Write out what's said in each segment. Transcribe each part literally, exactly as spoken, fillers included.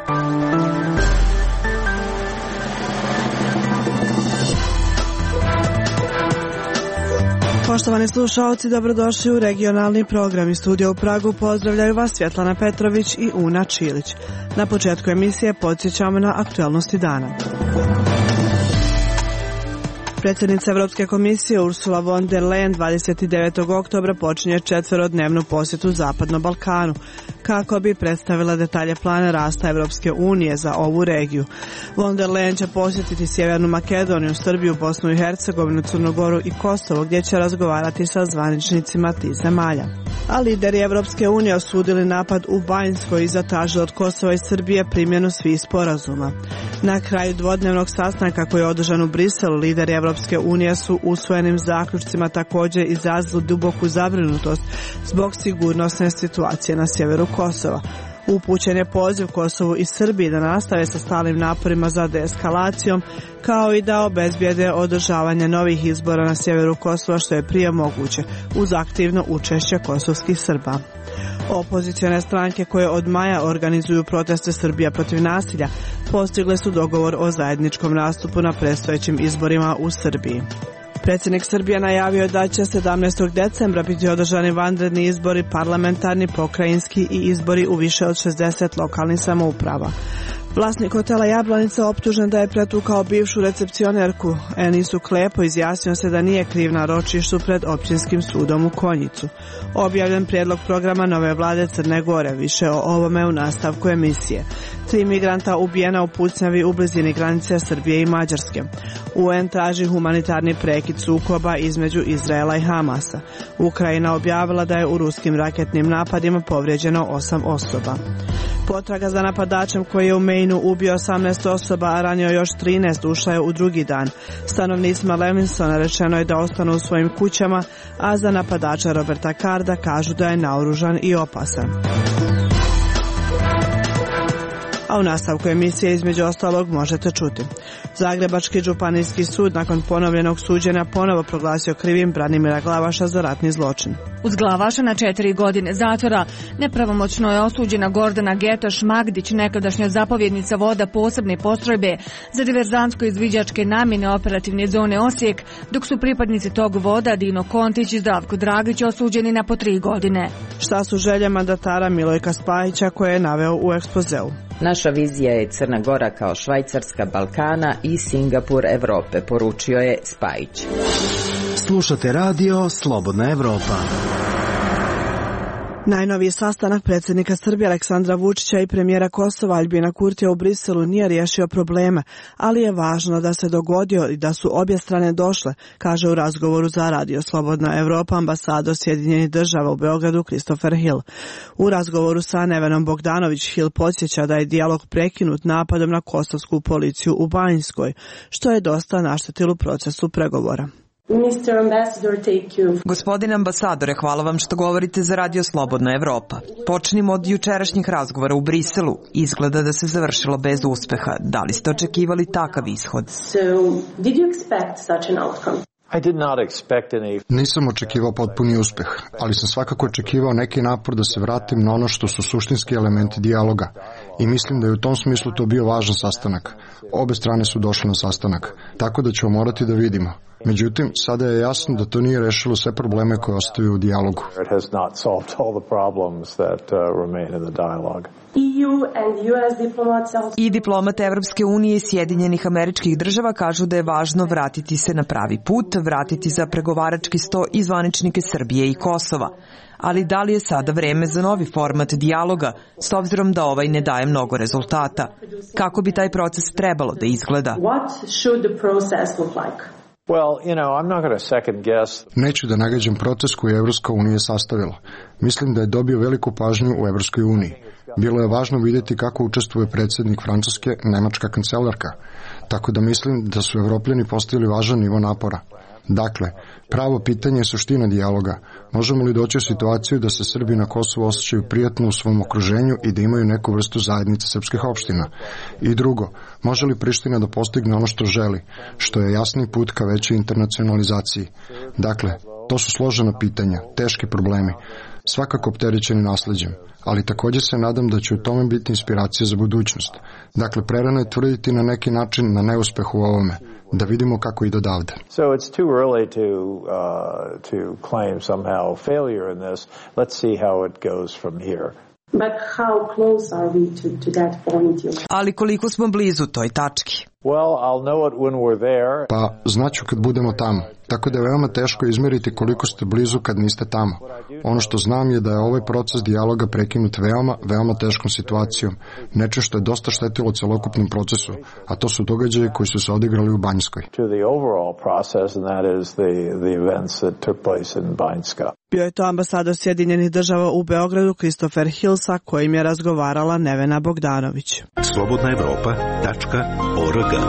Poštovani slušalci, dobrodošli u regionalni program. Iz studija u Pragu pozdravljaju vas Svjetlana Petrović i Una Čilić. Na početku emisije podsjećamo na aktualnosti dana. Predsjednica Evropske komisije Ursula von der Leyen dvadeset devetog oktobra počinje četverodnevnu posjetu Zapadnom Balkanu kako bi predstavila detalje plana rasta Evropske unije za ovu regiju. Von der Leyen će posjetiti Sjevernu Makedoniju, Srbiju, Bosnu i Hercegovinu, Crnu Goru i Kosovo, gdje će razgovarati sa zvaničnicima tih zemalja. A lideri Evropske unije osudili napad u Banjskoj i zatražili od Kosova i Srbije primjenu svih sporazuma. Na kraju dvodnevnog sastanka koji je održan u Briselu, lideri Evropske unije su usvojenim zaključcima također izrazili duboku zabrinutost zbog sigurnosne situacije na sjeveru Kosova. Upućen je poziv Kosovu i Srbiji da nastave sa stalnim naporima za deeskalacijom, kao i da obezbijede održavanje novih izbora na sjeveru Kosova što je prije moguće, uz aktivno učešće kosovskih Srba. Opozicione stranke koje od maja organizuju proteste Srbija protiv nasilja postigle su dogovor o zajedničkom nastupu na predstojećim izborima u Srbiji. Predsjednik Srbije najavio je da će sedamnaestog decembra biti održani vanredni izbori, parlamentarni, pokrajinski i izbori u više od šezdeset lokalnih samouprava. Vlasnik hotela Jablanica optužen da je pretukao bivšu recepcionerku Enisu Klepo izjasnio se da nije kriv na ročištu pred općinskim sudom u Konjicu. Objavljen prijedlog programa nove vlade Crne Gore, više o ovome u nastavku emisije. Tri migranta ubijena u pucnjavi u blizini granice Srbije i Mađarske. U en traži humanitarni prekid sukoba između Izraela i Hamasa. Ukrajina objavila da je u ruskim raketnim napadima povrijeđeno osam osoba. Potraga za napadačem koji je u Mainu ubio osamnaest osoba, a ranio još trinaest, ušla je u drugi dan. Stanovnicima Levinsona rečeno je da ostanu u svojim kućama, a za napadača Roberta Carda kažu da je naoružan i opasan. A u nastavku emisije između ostalog možete čuti. Zagrebački županijski sud nakon ponovljenog suđenja ponovo proglasio krivim Branimira Glavaša za ratni zločin. Uz Glavaša na četiri godine zatvora nepravomoćno je osuđena Gordana Getoš Magdić, nekadašnja zapovjednica voda posebne postrojbe za diverzantsko-izviđačke namjene operativne zone Osijek, dok su pripadnici tog voda Dino Kontić i Zdravko Dragić osuđeni na po tri godine. Šta su želje mandatara Milojka Spajića koje je naveo u ekspozeu? Naša vizija je Crna Gora kao Švajcarska Balkana i Singapur Evrope, poručio je Spajić. Slušate radio Slobodna Evropa. Najnoviji sastanak predsjednika Srbije Aleksandra Vučića i premijera Kosova Aljbina Kurtija u Briselu nije riješio probleme, ali je važno da se dogodio i da su obje strane došle, kaže u razgovoru za radio Slobodna Evropa ambasador Sjedinjenih država u Beogradu Christopher Hill. U razgovoru sa Nevenom Bogdanović Hill podsjeća da je dijalog prekinut napadom na kosovsku policiju u Banjskoj, što je dosta naštetilo procesu pregovora. Gospodine ambasadore, hvala vam što govorite za radio Slobodna Evropa. Počnimo od jučerašnjih razgovora u Briselu. Izgleda da se završilo bez uspeha. Da li ste očekivali takav ishod? Nisam očekivao potpuni uspeh, ali sam svakako očekivao neki napor da se vratim na ono što su suštinski elementi dijaloga. I mislim da je u tom smislu to bio važan sastanak. Obe strane su došle na sastanak, tako da ćemo morati da vidimo. Međutim, sada je jasno da to nije rešilo sve probleme koje ostaju u dijalogu. I diplomate Evropske unije i Sjedinjenih Američkih Država kažu da je važno vratiti se na pravi put, vratiti za pregovarački sto i zvaničnike Srbije i Kosova. Ali da li je sada vreme za novi format dijaloga, s obzirom da ovaj ne daje mnogo rezultata? Kako bi taj proces trebalo da izgleda? Neću da nagađam proces koji je Evropska unija sastavila. Mislim da je dobio veliku pažnju u Evropskoj uniji. Bilo je važno vidjeti kako učestvuje predsjednik Francuske, nemačka kancelarka. Tako da mislim da su Evropljani postavili važan nivo napora. Dakle, pravo pitanje je suština dijaloga. Možemo li doći u situaciju da se Srbi na Kosovu osjećaju prijatno u svom okruženju i da imaju neku vrstu zajednice srpskih opština? I drugo, može li Priština da postigne ono što želi, što je jasni put ka većoj internacionalizaciji? Dakle, to su složena pitanja, teški problemi. svakako opterećeni nasleđem, ali također se nadam da će u tome biti inspiracija za budućnost. Dakle, prerano je tvrditi na neki način na neuspeh u ovome, da vidimo kako ide odavde. So it's too early to uh, to claim somehow failure in this. Let's see how it goes from here. But how close are we to, to that point? Ali koliko smo blizu toj tački? Well, I'll know it when we're there. Pa, znaću kad budemo tamo. Tako da je veoma teško izmeriti koliko ste blizu kad niste tamo. Ono što znam je da je ovaj proces dijaloga prekinut veoma, veoma teškom situacijom. Nečem što je dosta štetilo celokupnom procesu, a to su događaje koji su se odigrali u Banjskoj. To the overall process, and that is the, the events that took place in Banjska. Bio je to ambasador Sjedinjenih država u Beogradu Christopher Hill, sa kojim je razgovarala Nevena Bogdanović. slobodna evropa tačka org.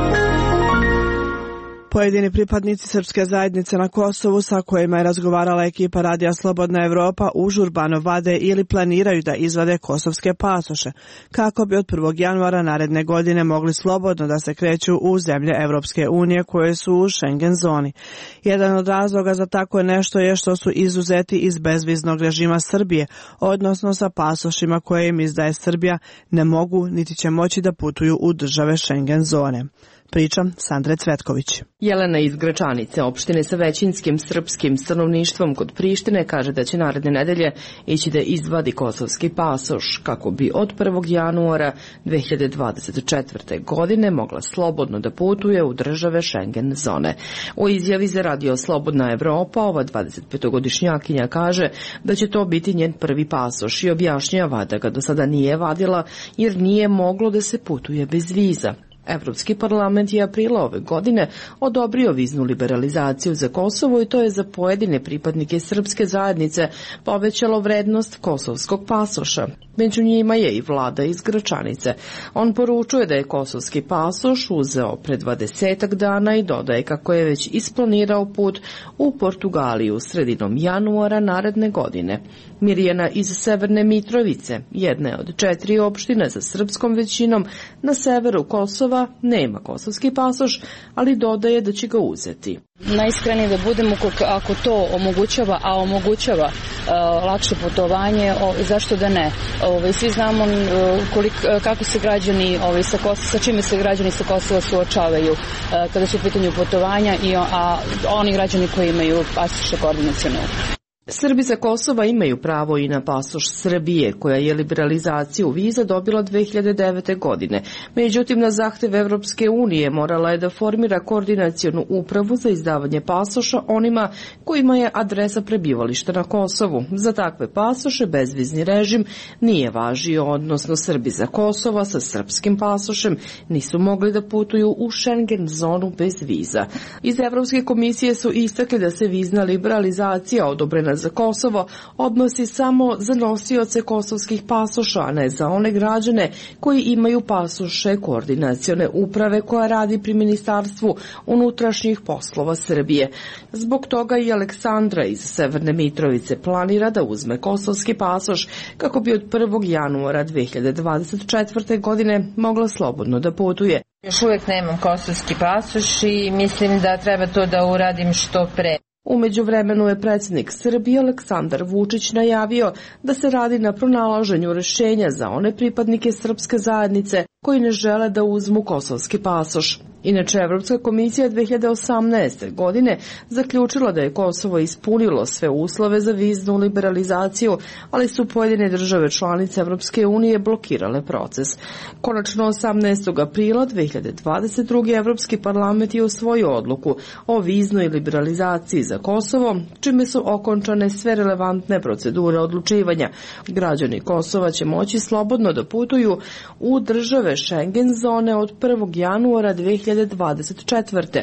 Pojedini pripadnici srpske zajednice na Kosovu sa kojima je razgovarala ekipa Radija Slobodna Evropa užurbano vade ili planiraju da izvade kosovske pasoše, kako bi od prvog januara naredne godine mogli slobodno da se kreću u zemlje Evropske unije koje su u Schengen zoni. Jedan od razloga za tako nešto je što su izuzeti iz bezviznog režima Srbije, odnosno sa pasošima koje im izdaje Srbija ne mogu niti će moći da putuju u države Schengen zone. Priča Sandre Cvetković. Jelena iz Gračanice, opštine sa većinskim srpskim stanovništvom kod Prištine, kaže da će naredne nedelje ići da izvadi kosovski pasoš kako bi od prvog januara dve hiljade dvadeset četvrte. godine mogla slobodno da putuje u države Schengen zone. U izjavi za Radio Slobodna Evropa ova dvadesetpetogodišnjakinja kaže da će to biti njen prvi pasoš i objašnjava da ga do sada nije vadila jer nije moglo da se putuje bez viza. Evropski parlament je aprila ove godine odobrio viznu liberalizaciju za Kosovo i to je za pojedine pripadnike srpske zajednice povećalo vrednost kosovskog pasoša. Među njima je i Vlada iz Gračanice. On poručuje da je kosovski pasoš uzeo pre dvadesetak dana i dodaje kako je već isplanirao put u Portugaliju sredinom januara naredne godine. Mirjana iz Severne Mitrovice, jedne od četiri opštine sa srpskom većinom na severu Kosova, nema kosovski pasoš, ali dodaje da će ga uzeti. Najiskrenije da budemo, ako to omogućava, a omogućava uh, lakše putovanje, o, zašto da ne? Ove, svi znamo kolik, kako se građani, ove, sa, Kosova, sa čime se građani sa Kosova suočavaju uh, kada su u pitanju putovanja, i, a oni građani koji imaju pasoše koordinacione. Srbi sa Kosova imaju pravo i na pasoš Srbije, koja je liberalizaciju viza dobila dve hiljade devete. godine. Međutim, na zahtev Evropske unije morala je da formira koordinacionu upravu za izdavanje pasoša onima kojima je adresa prebivališta na Kosovu. Za takve pasoše bezvizni režim nije važio, odnosno Srbi sa Kosova sa srpskim pasošem nisu mogli da putuju u Schengen zonu bez viza. Iz Evropske komisije su istakli da se vizna liberalizacija odobrena za Kosovo odnosi samo za nosioce kosovskih pasoša, a ne za one građane koji imaju pasoše koordinacione uprave koja radi pri Ministarstvu unutrašnjih poslova Srbije. Zbog toga i Aleksandra iz Severne Mitrovice planira da uzme kosovski pasoš kako bi od prvog januara dve hiljade dvadeset četvrte. godine mogla slobodno da putuje. Još uvijek nemam kosovski pasoš i mislim da treba to da uradim što pre. U međuvremenu je predsjednik Srbije Aleksandar Vučić najavio da se radi na pronalaženju rješenja za one pripadnike srpske zajednice koji ne žele da uzmu kosovski pasoš. Inače, Evropska komisija dve hiljade osamnaeste. godine zaključila da je Kosovo ispunilo sve uslove za viznu liberalizaciju, ali su pojedine države članice Evropske unije blokirale proces. Konačno osamnaestog aprila dve hiljade dvadeset druge. Evropski parlament je usvojio odluku o viznoj liberalizaciji za Kosovo, čime su okončane sve relevantne procedure odlučivanja. Građani Kosova će moći slobodno da putuju u države Schengen zone od prvog januara dve hiljade dvadeset četvrte.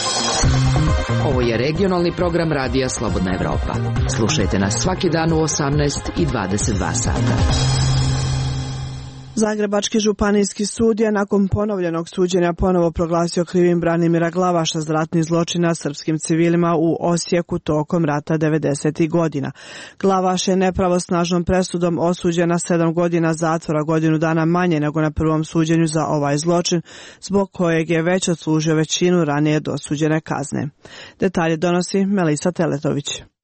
Ovo je regionalni program Radija Slobodna Evropa. Slušajte nas svaki dan u osamnaest i dvadeset dva sata. Zagrebački županijski sud je nakon ponovljenog suđenja ponovo proglasio krivim Branimira Glavaša za ratni zločin nad srpskim civilima u Osijeku tokom rata devedesetih. godina. Glavaš je nepravosnažnom presudom osuđen na sedam godina zatvora, godinu dana manje nego na prvom suđenju za ovaj zločin, zbog kojeg je već odslužio većinu ranije dosuđene kazne. Detalje donosi Melisa Teletović.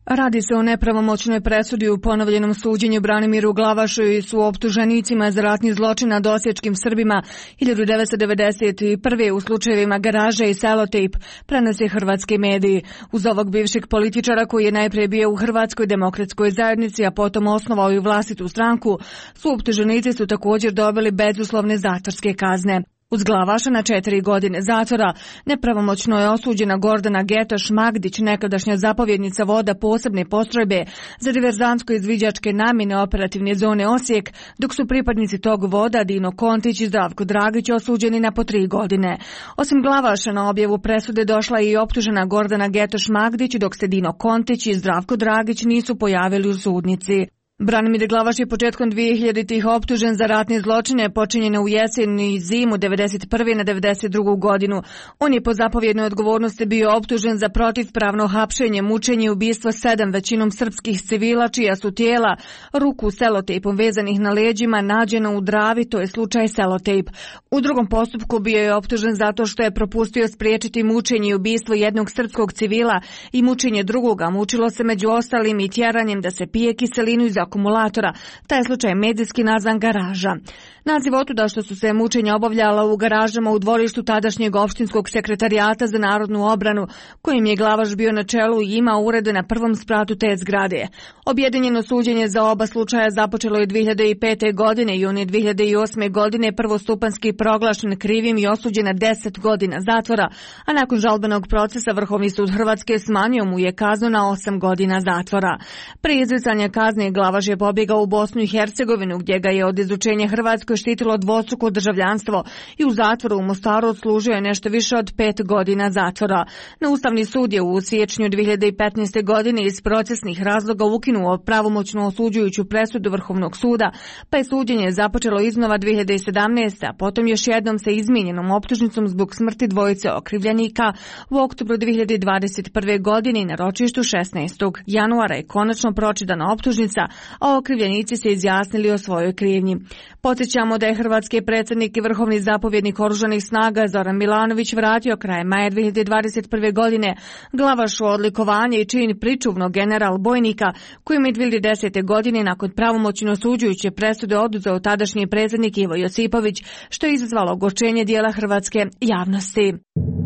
Radi se o nepravomoćnoj presudi u ponovljenom suđenju Branimiru Glavašu i su optuženicima za ratni zločin nad osječkim Srbima hiljadu devetsto devedeset prve u slučajevima Garaže i Selotejp, prenose hrvatski mediji. Uz ovog bivšeg političara koji je najprije bio u Hrvatskoj demokratskoj zajednici, a potom osnovao i vlastitu stranku, su optuženici su također dobili bezuslovne zatvorske kazne. Uz Glavaša na četiri godine zatvora nepravomoćno je osuđena Gordana Getoš Magdić, nekadašnja zapovjednica voda posebne postrojbe za diverzantsko-izviđačke namjene operativne zone Osijek, dok su pripadnici tog voda Dino Kontić i Zdravko Dragić osuđeni na po tri godine. Osim Glavaša na objavu presude došla je i optužena Gordana Getoš Magdić, dok se Dino Kontić i Zdravko Dragić nisu pojavili u sudnici. Branimir Glavaš je početkom dvije hiljaditih optužen za ratne zločine počinjene u jesen i zimu devedeset prve na devedeset drugu godinu. On je po zapovjednoj odgovornosti bio optužen za protivpravno hapšenje, mučenje i ubistvo sedam većinom srpskih civila čija su tijela ruku selotejpom vezanih na leđima nađena u Dravi, to je slučaj Selotejp. U drugom postupku bio je optužen zato što je propustio spriječiti mučenje i ubistvo jednog srpskog civila i mučenje drugoga. Mučilo se među ostalim i tjeranjem da se pije kiselinu iz akumulatora. Taj slučaj medijski nazvan Garaža. Naziv otuda što su se mučenja obavljala u garažama u dvorištu tadašnjeg opštinskog sekretarijata za narodnu obranu, kojim je Glavaš bio na čelu i imao urede na prvom spratu te zgrade. Objedinjeno suđenje za oba slučaja započelo je dvije hiljade pete. godine i on je dvije hiljade osme. godine prvostupanski proglašen krivim i osuđen na deset godina zatvora, a nakon žalbenog procesa Vrhovni sud Hrvatske smanjio mu je kaznu na osam godina zatvora. Prije izricanja kazne Glavaš je pobjegao u Bosnu i Hercegovinu, gdje ga je od izučenja Hrvatskoj štitilo dvostruko državljanstvo i u zatvoru u Mostaru odslužio je nešto više od pet godina zatvora. Na Ustavni sud je u siječnju dvije hiljade petnaeste. godine iz procesnih razloga ukinuo pravomoćnu osuđujuću presudu Vrhovnog suda, pa je suđenje započelo iznova dvije hiljade sedamnaeste. a potom još jednom sa izmijenjenom optužnicom zbog smrti dvojice okrivljenika u oktobru dvije hiljade dvadeset prve. godine i na ročištu šesnaestog januara je konačno pročitana optužnica, a okrivljenici se izjasnili o svojoj krivnji. Podsjećamo da je hrvatski predsjednik i vrhovni zapovjednik oružanih snaga Zoran Milanović vratio krajem maja dvije hiljade dvadeset prve. godine Glavašu odlikovanje i čin pričuvnog general bojnika, kojim je dvije hiljade desete. godine nakon pravomoćno osuđujuće presude oduzeo tadašnji predsjednik Ivo Josipović, što je izazvalo ogorčenje dijela hrvatske javnosti.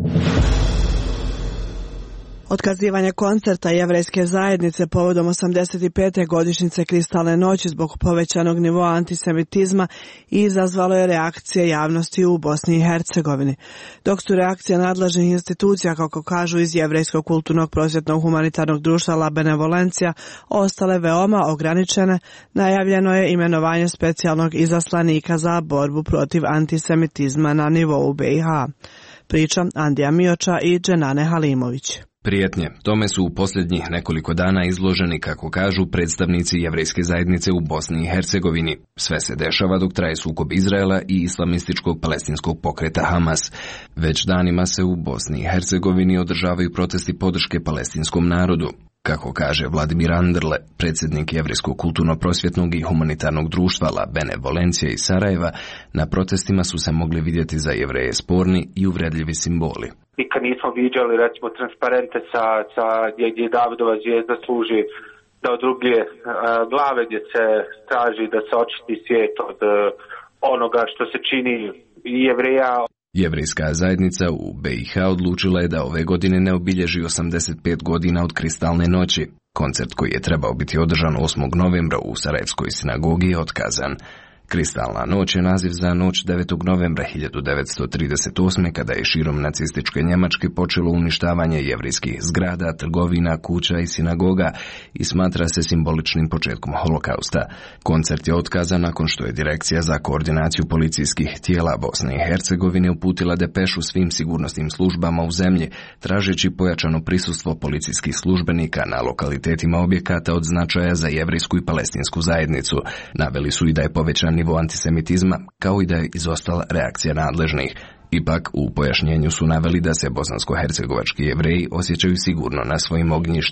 Otkazivanje koncerta jevrejske zajednice povodom osamdeset pete. godišnjice Kristalne noći zbog povećanog nivoa antisemitizma i izazvalo je reakcije javnosti u Bosni i Hercegovini. Dok su reakcije nadležnih institucija, kako kažu iz Jevrejskog kulturnog prosvjetnog humanitarnog društva La Benevolencija, ostale veoma ograničene, najavljeno je imenovanje specijalnog izaslanika za borbu protiv antisemitizma na nivou B i H. Priča Andija Mioča i Dženane Halimović. Prijetnje tome su u posljednjih nekoliko dana izloženi, kako kažu, predstavnici jevrejske zajednice u Bosni i Hercegovini. Sve se dešava dok traje sukob Izraela i islamističkog palestinskog pokreta Hamas. Već danima se u Bosni i Hercegovini održavaju protesti podrške palestinskom narodu. Kako kaže Vladimir Anderle, predsjednik Jevrejskog kulturno-prosvjetnog i humanitarnog društva La Benevolencija iz Sarajeva, na protestima su se mogli vidjeti za Jevreje sporni i uvredljivi simboli. Nikad nismo viđali, recimo, transparente sa, sa gdje Davidova zvijezda služi da odrubljuje uh, glave, gdje se traži da se očisti svijet od uh, onoga što se čini Jevreja. Jevrejska zajednica u B i H odlučila je da ove godine ne obilježi osamdeset pet godina od Kristalne noći. Koncert koji je trebao biti održan osmog novembra u Sarajevskoj sinagogi je otkazan. Kristalna noć je naziv za noć devetog novembra hiljadu devetsto trideset osme. kada je širom nacističke Njemačke počelo uništavanje jevrijskih zgrada, trgovina, kuća i sinagoga i smatra se simboličnim početkom holokausta. Koncert je otkazan nakon što je Direkcija za koordinaciju policijskih tijela Bosne i Hercegovine uputila depešu svim sigurnosnim službama u zemlji, tražeći pojačano prisustvo policijskih službenika na lokalitetima objekata od značaja za jevrijsku i palestinsku zajednicu. Naveli su i da je povećan nivo antisemitizma, kao i da je izostala reakcija nadležnih. Ipak, u pojašnjenju su naveli da se bosansko-hercegovački Jevreji osjećaju sigurno na svojim ognjištima.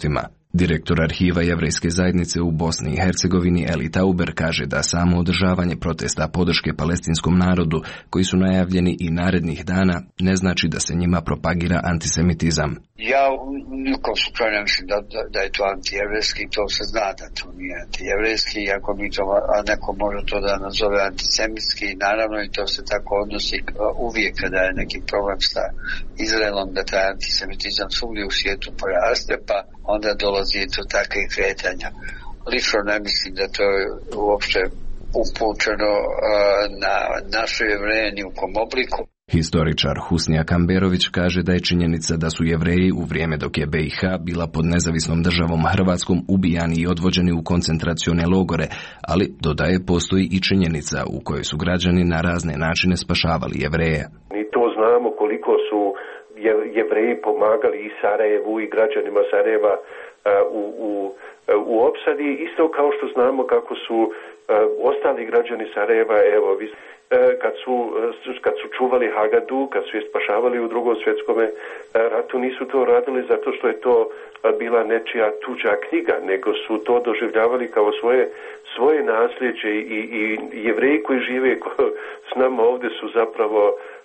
Direktor arhiva jevrejske zajednice u Bosni i Hercegovini Eli Tauber kaže da samo održavanje protesta podrške palestinskom narodu, koji su najavljeni i narednih dana, ne znači da se njima propagira antisemitizam. Ja nikom slučaju ne mislim da, da, da je to antijevrejski, to se zna da to nije antijevrejski, ako mi to, a neko može to da nazove antisemitski, naravno i to se tako odnosi uvijek kada je neki problem sa Izraelom, da taj antisemitizam svugdje u svijetu poraste, pa onda dolazi do takvih kretanja. Lično ne mislim da to je uopšte upućeno uh, na naše Jevreje ni u kom obliku. Historičar Husnija Kamberović kaže da je činjenica da su Jevreji u vrijeme dok je be i ha bila pod nezavisnom državom Hrvatskom ubijani i odvođeni u koncentracione logore, ali, dodaje, postoji i činjenica u kojoj su građani na razne načine spašavali Jevreje. Mi to znamo koliko su Jevreji pomagali i Sarajevu i građanima Sarajeva u, u, u opsadi, isto kao što znamo kako su ostali građani Sarajeva, evo, kad su, kad su čuvali Hagadu, kad su je spašavali u drugom svjetskom ratu, nisu to radili zato što je to bila nečija tuđa knjiga, nego su to doživljavali kao svoje, svoje nasljeđe i, i Jevreji koji žive s nama ovdje su zapravo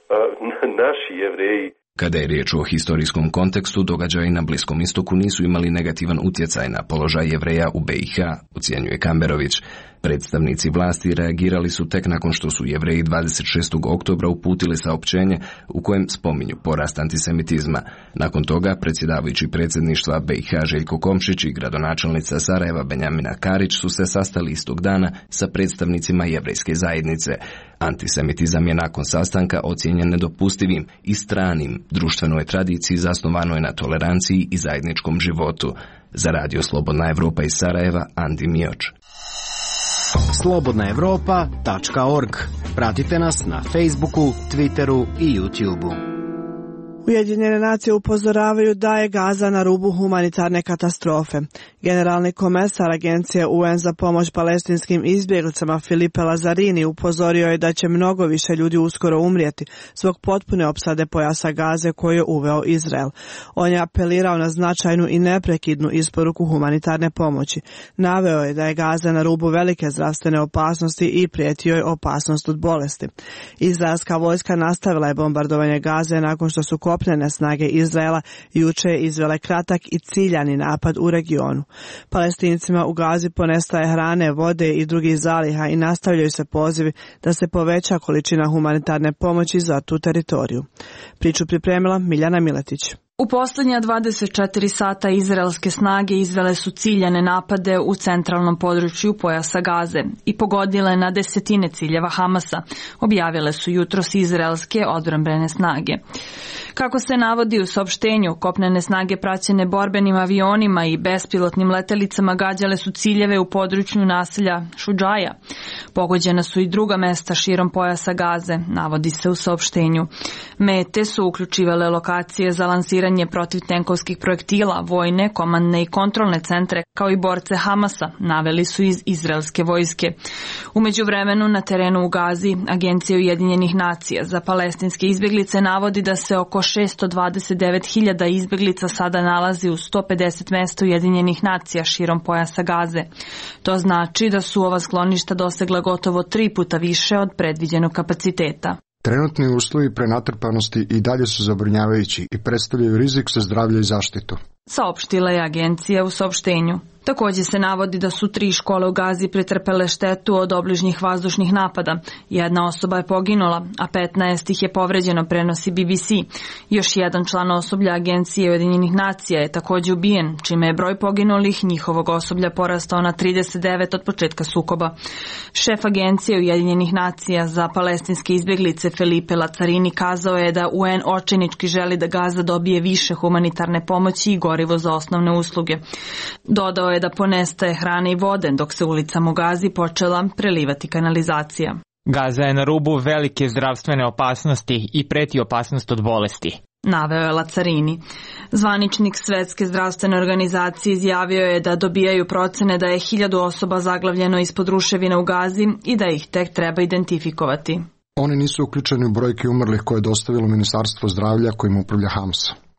naši Jevreji. Kada je riječ o historijskom kontekstu, događaji na Bliskom istoku nisu imali negativan utjecaj na položaj Jevreja u be i ha, ocjenjuje Kamberović. Predstavnici vlasti reagirali su tek nakon što su Jevreji dvadeset šestog oktobra uputili saopćenje u kojem spominju porast antisemitizma. Nakon toga, predsjedavajući predsjedništva be i ha Željko Komšić i gradonačelnica Sarajeva Benjamina Karić su se sastali istog dana sa predstavnicima jevrejske zajednice. Antisemitizam je nakon sastanka ocijenjen nedopustivim i stranim društvenoj tradiciji zasnovanoj na toleranciji i zajedničkom životu. Za Radio Slobodna Evropa iz Sarajeva, Andi Mioč. slobodna evropa tačka org. Pratite nas na Facebooku, Twitteru i YouTubeu. Ujedinjene nacije upozoravaju da je Gaza na rubu humanitarne katastrofe. Generalni komesar Agencije u en za pomoć palestinskim izbjeglicama Filipe Lazarini upozorio je da će mnogo više ljudi uskoro umrijeti zbog potpune opsade pojasa Gaze koju je uveo Izrael. On je apelirao na značajnu i neprekidnu isporuku humanitarne pomoći. Naveo je da je Gaza na rubu velike zdravstvene opasnosti i prijetio je opasnost od bolesti. Izraelska vojska nastavila je bombardovanje Gaze nakon što su kopnene snage Izraela juče izvele kratak i ciljani napad u regionu. Palestincima u Gazi ponestaje hrane, vode i drugih zaliha i nastavljaju se pozivi da se poveća količina humanitarne pomoći za tu teritoriju. Priču pripremila Miljana Miletić. U posljednja dvadeset četiri sata izraelske snage izvele su ciljane napade u centralnom području pojasa Gaze i pogodile na desetine ciljeva Hamasa, objavile su jutros izraelske odbrambene snage. Kako se navodi u saopštenju, kopnene snage praćene borbenim avionima i bespilotnim letelicama gađale su ciljeve u području naselja Šudžaja. Pogođena su i druga mesta širom pojasa Gaze, navodi se u saopštenju. Mete su uključivale lokacije za lansiranje protivtenkovskih projektila, vojne, komandne i kontrolne centre, kao i borce Hamasa, naveli su iz izraelske vojske. U međuvremenu na terenu u Gazi, Agencija Ujedinjenih nacija za palestinske izbjeglice navodi da se oko šesto dvadeset devet hiljada izbjeglica sada nalazi u sto pedeset mesta Ujedinjenih nacija širom pojasa Gaze. To znači da su ova skloništa dosegla gotovo tri puta više od predviđenog kapaciteta. Trenutni uslovi prenatrpanosti i dalje su zabrinjavajući i predstavljaju rizik za zdravlje i zaštitu, saopštila je agencija u saopštenju. Također se navodi da su tri škole u Gazi pretrpele štetu od obližnjih vazdušnih napada. Jedna osoba je poginula, a petnaest ih je povređeno, prenosi be be ce. Još jedan član osoblja Agencije Ujedinjenih nacija je također ubijen, čime je broj poginulih njihovog osoblja porastao na trideset devet od početka sukoba. Šef Agencije Ujedinjenih nacija za palestinske izbjeglice Filipe Lazarini kazao je da u en očajnički želi da Gaza dobije više humanitarne pomoći i gorivo za osnovne usluge. Dodao je da ponestaje hrane i vode, dok se ulicama u Gazi počela prelivati kanalizacija. Gaza je na rubu velike zdravstvene opasnosti i preti opasnost od bolesti, naveo je Lazarini. Zvaničnik Svetske zdravstvene organizacije izjavio je da dobijaju procene da je hiljadu osoba zaglavljeno ispod ruševina u Gazi i da ih tek treba identifikovati. Oni nisu uključeni u brojke umrlih koje je dostavilo Ministarstvo zdravlja kojim upravlja Hamas.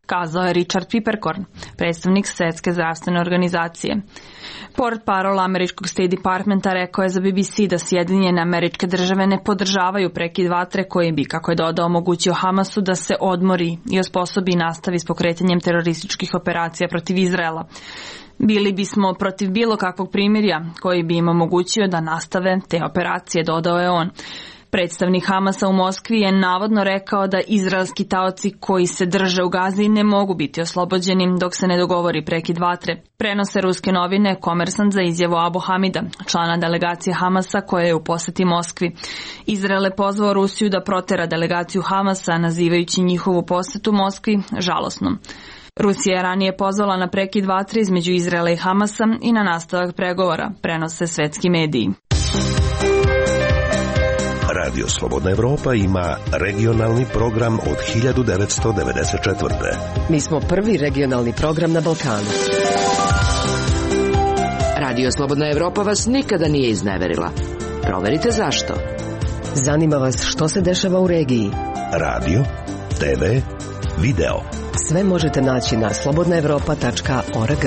kazao je Richard Piperkorn, predstavnik Svetske zdravstvene organizacije. Portparol američkog State Departmenta rekao je za B B C da Sjedinjene Američke Države ne podržavaju prekid vatre koji bi, kako je dodao, omogućio Hamasu da se odmori i osposobi i nastavi s pokretanjem terorističkih operacija protiv Izraela. Bili bismo protiv bilo kakvog primirja koji bi im omogućio da nastave te operacije, dodao je on. Predstavnik Hamasa u Moskvi je navodno rekao da izraelski taoci koji se drže u Gazi ne mogu biti oslobođeni dok se ne dogovori prekid vatre. Prenose ruske novine Komersant za izjavu Abu Hamida, člana delegacije Hamasa koja je u poseti Moskvi. Izrael je pozvao Rusiju da protera delegaciju Hamasa, nazivajući njihovu posetu Moskvi žalosnom. Rusija je ranije pozvala na prekid vatre između Izraela i Hamasa i na nastavak pregovora, prenose svetski mediji. Radio Slobodna Evropa ima regionalni program od hiljadu devetsto devedeset četvrte. Mi smo prvi regionalni program na Balkanu. Radio Slobodna Evropa vas nikada nije izneverila. Proverite zašto. Zanima vas što se dešava u regiji. Radio, te ve, video. Sve možete naći na slobodna evropa tačka org.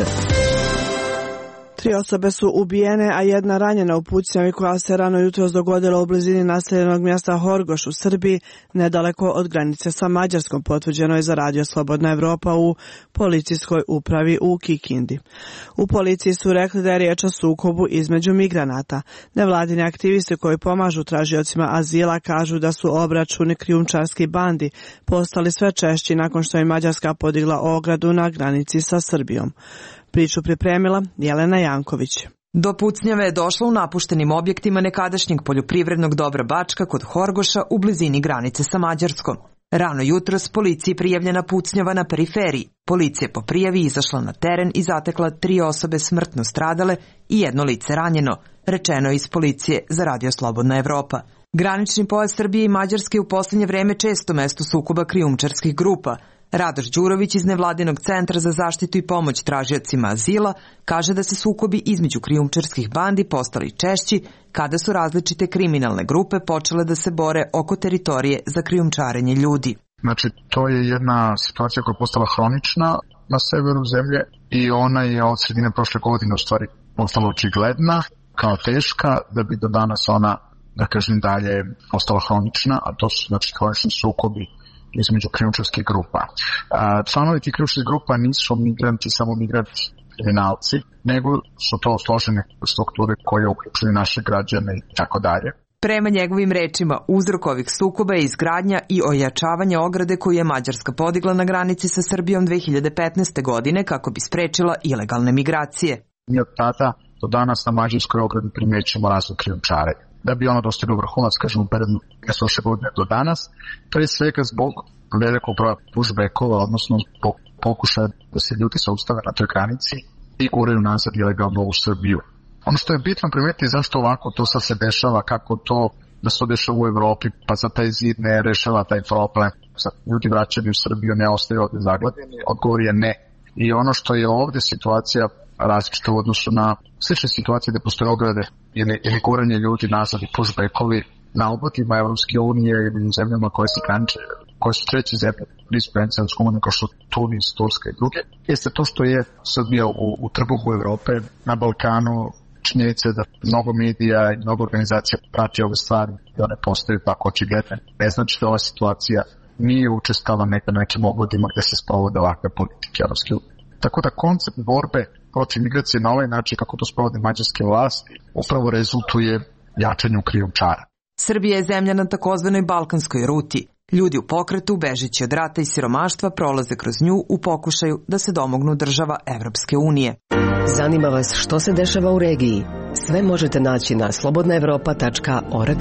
Tri osobe su ubijene, a jedna ranjena u pucnjavi koja se rano jutros dogodila u blizini naseljenog mjesta Horgoš u Srbiji, nedaleko od granice sa Mađarskom, potvrđeno je za Radio Slobodna Evropa u policijskoj upravi u Kikindi. U policiji su rekli da je riječ o sukobu između migranata. Nevladini aktivisti koji pomažu tražiocima azila kažu da su obračuni krijumčarski bandi postali sve češći nakon što je Mađarska podigla ogradu na granici sa Srbijom. Priču pripremila Jelena Janković. Do pucnjave je došlo u napuštenim objektima nekadašnjeg poljoprivrednog dobra Bačka kod Horgoša u blizini granice sa Mađarskom. Rano jutros policiji prijavljena pucnjava na periferiji. Policija po prijavi izašla na teren i zatekla tri osobe smrtno stradale i jedno lice ranjeno, rečeno je iz policije za Radio Slobodna Evropa. Granični pojas Srbije i Mađarske u posljednje vreme često mesto sukoba krijumčarskih grupa. Radoš Đurović iz Nevladinog centra za zaštitu i pomoć tražiocima azila kaže da se sukobi između krijumčarskih bandi postali češći kada su različite kriminalne grupe počele da se bore oko teritorije za krijumčarenje ljudi. Znači, to je jedna situacija koja je postala hronična na severu zemlje i ona je od sredine prošle godine u stvari postala očigledna kao teška, da bi do danas ona, da kažem dalje, postala hronična, a to su znači hronični sukobi između krijumčarskih grupa. Članovi tih krijumčarskih grupa nisu migranti, samo migranti kriminalci, nego su to složene strukture koje uključuju naše građane i tako dalje. Prema njegovim rečima, uzrok ovih sukoba je izgradnja i ojačavanje ograde koju je Mađarska podigla na granici sa Srbijom dve hiljade petnaeste. godine kako bi sprečila ilegalne migracije. Mi od tada do danas na mađarskoj ogradi primjećujemo razvoj krijumčarenja. Da bi ono dostiglo vrhunac, kažemo, u periodu prošle godine do danas, to je svega zbog velikog broja pushbackova, odnosno pokušaja da se ljudi zaustave na toj granici i guraju nazad ilegalno u Srbiju. Ono što je bitno primetiti zašto ovako to sad se dešava, kako to da se dešava u Evropi, pa za taj zid ne rešava taj problem, sad ljudi vraćaju u Srbiju, ne ostaju ovde zagladeni, odgovor je ne. I ono što je ovde situacija različita u odnosu na slične situacije gde postoje ograde ili, ili guranje ljudi nazad i pushbackovi na obotima Evropske unije ili zemljama koje se graniče, koje su treće zemlje blizu granice Evropske unije kao što Tunis, Turska i druge, jeste to što je Srbija u, u trbuhu Evrope, na Balkanu, činjenice da mnogo medija i mnogo organizacija prati ove stvari i one postaju tako očigledne. Ne znači da ova situacija nije učestala neka na nekim obladima gde se sprovode ovakve politike Evropske unije. Tako da koncept borbe protiv migracije na ovaj način kako to sprovode mađarske vlasti upravo rezultuje jačanju krijumčara. Srbija je zemlja na takozvanoj balkanskoj ruti. Ljudi u pokretu, bežeći od rata i siromaštva, prolaze kroz nju u pokušaju da se domognu država Evropske unije. Zanima vas što se dešava u regiji? Sve možete naći na slobodna evropa tačka org.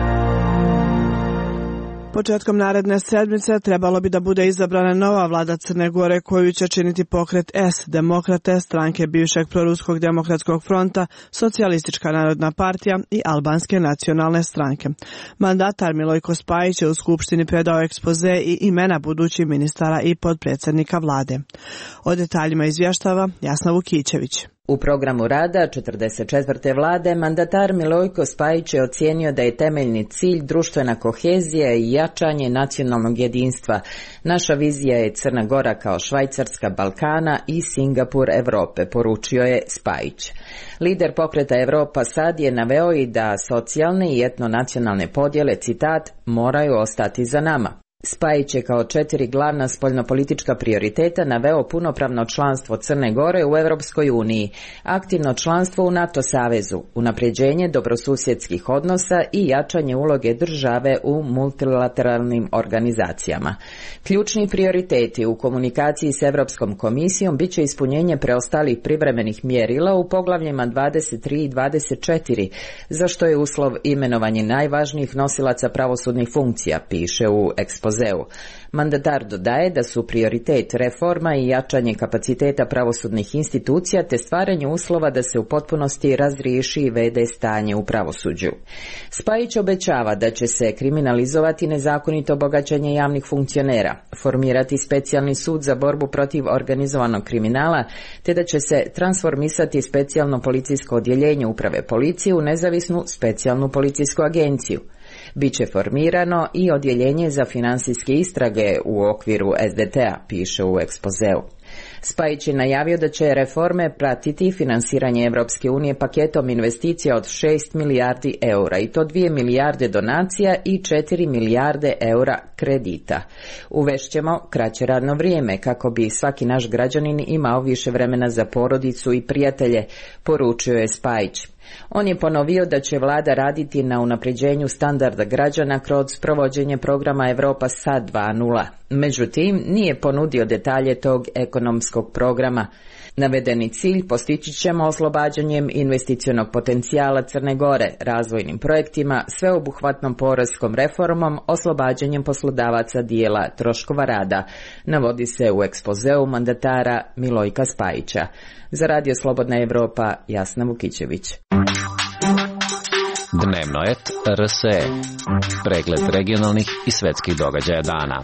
Početkom naredne sedmice trebalo bi da bude izabrana nova vlada Crne Gore koju će činiti pokret S, Demokrate, stranke bivšeg proruskog demokratskog fronta, Socijalistička narodna partija i Albanske nacionalne stranke. Mandatar Milojko Spajić je u Skupštini predao ekspoze i imena budućih ministara i podpredsjednika vlade. O detaljima izvještava Jasna Vukićević. U programu rada četrdeset četvrte vlade mandatar Milojko Spajić je ocijenio da je temeljni cilj društvena kohezija i jačanje nacionalnog jedinstva. Naša vizija je Crna Gora kao Švajcarska Balkana i Singapur Evrope, poručio je Spajić. Lider pokreta Evropa Sad je naveo i da socijalne i etnonacionalne podjele, citat, moraju ostati za nama. Spajić je kao četiri glavna spoljnopolitička prioriteta naveo punopravno članstvo Crne Gore u Europskoj uniji, aktivno članstvo u NATO savezu, unapređenje dobrosusjedskih odnosa i jačanje uloge države u multilateralnim organizacijama. Ključni prioriteti u komunikaciji s Europskom komisijom bit će ispunjenje preostalih privremenih mjerila u poglavljima dvadeset tri i dvadeset četiri, za što je uslov imenovanje najvažnijih nosilaca pravosudnih funkcija, piše u ekspozeu. Mandatar dodaje da su prioritet reforma i jačanje kapaciteta pravosudnih institucija te stvaranje uslova da se u potpunosti razriješi i vede stanje u pravosuđu. Spajić obećava da će se kriminalizovati nezakonito bogaćenje javnih funkcionera, formirati specijalni sud za borbu protiv organizovanog kriminala, te da će se transformisati specijalno policijsko odjeljenje uprave policije u nezavisnu specijalnu policijsku agenciju. Biće formirano i odjeljenje za financijske istrage u okviru S D T-a, piše u ekspozeu. Spajić je najavio da će reforme pratiti finansiranje Evropske unije paketom investicija od šest milijardi eura i to dvije milijarde donacija i četiri milijarde eura kredita. Uvešćemo kraće radno vrijeme kako bi svaki naš građanin imao više vremena za porodicu i prijatelje, poručio je Spajić. On je ponovio da će vlada raditi na unapređenju standarda građana kroz provođenje programa Evropa Sad dva nula. Međutim, nije ponudio detalje tog ekonomskog programa. Navedeni cilj postići ćemo oslobađanjem investicionog potencijala Crne Gore, razvojnim projektima, sveobuhvatnom poreskom reformom, oslobađanjem poslodavaca dijela troškova rada, navodi se u ekspozeu mandatara Milojka Spajića. Za Radio Slobodna Evropa, Jasna Vukićević. Dnevno et R S E. Pregled regionalnih i svetskih događaja dana.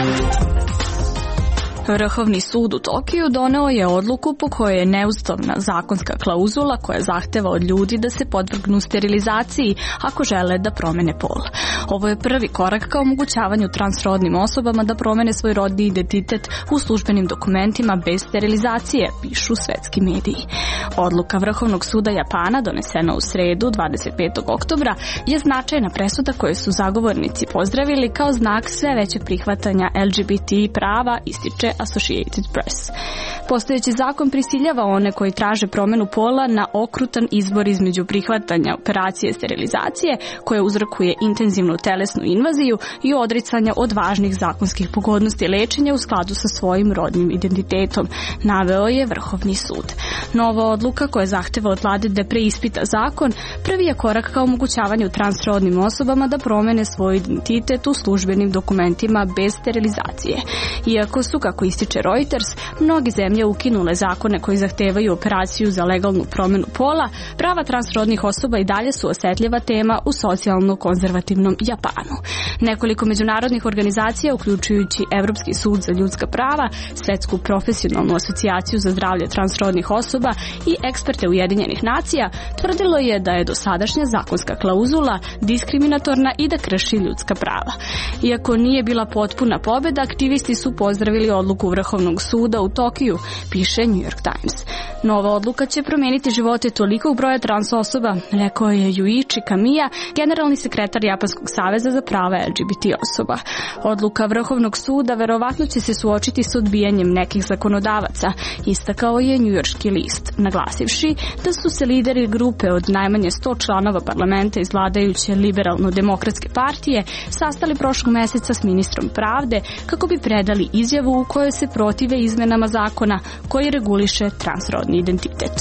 Vrhovni sud u Tokiju doneo je odluku po kojoj je neustavna zakonska klauzula koja zahteva od ljudi da se podvrgnu sterilizaciji ako žele da promene pol. Ovo je prvi korak ka omogućavanju transrodnim osobama da promene svoj rodni identitet u službenim dokumentima bez sterilizacije, pišu svetski mediji. Odluka Vrhovnog suda Japana, donesena u sredu dvadeset petog oktobra, je značajna presuda koju su zagovornici pozdravili kao znak sve veće prihvatanja L G B T prava, ističe Associated Press. Postojeći zakon prisiljava one koji traže promenu pola na okrutan izbor između prihvatanja operacije sterilizacije, koja uzrokuje intenzivnu telesnu invaziju, i odricanja od važnih zakonskih pogodnosti lečenja u skladu sa svojim rodnim identitetom, naveo je Vrhovni sud. Nova odluka koja zahteva od vlade da preispita zakon prvi je korak ka omogućavanju transrodnim osobama da promene svoj identitet u službenim dokumentima bez sterilizacije. Iako su, kako ističe Reuters, mnoge zemlje ukinule zakone koji zahtevaju operaciju za legalnu promenu pola, prava transrodnih osoba i dalje su osetljiva tema u socijalno-konzervativnom Japanu. Nekoliko međunarodnih organizacija, uključujući Evropski sud za ljudska prava, Svetsku profesionalnu asocijaciju za zdravlje transrodnih osoba i eksperte Ujedinjenih nacija, tvrdilo je da je dosadašnja zakonska klauzula diskriminatorna i da krši ljudska prava. Iako nije bila potpuna pobjeda, aktivisti su pozdravili odluku Vrhovnog suda u Tokiju, piše New York Times. Nova odluka će promijeniti živote tolikog broja trans osoba, rekao je Yuichi Kamiya, generalni sekretar Japanskog saveza za prava L G B T osoba. Odluka Vrhovnog suda verovatno će se suočiti s odbijanjem nekih zakonodavaca, istakao je njujorški list, naglasivši da su se lideri grupe od najmanje sto članova parlamenta iz vladajuće liberalno-demokratske partije sastali prošlog meseca s ministrom pravde kako bi predali izjavu u kojoj se protive izmenama zakona koji reguliše transrodni identitet.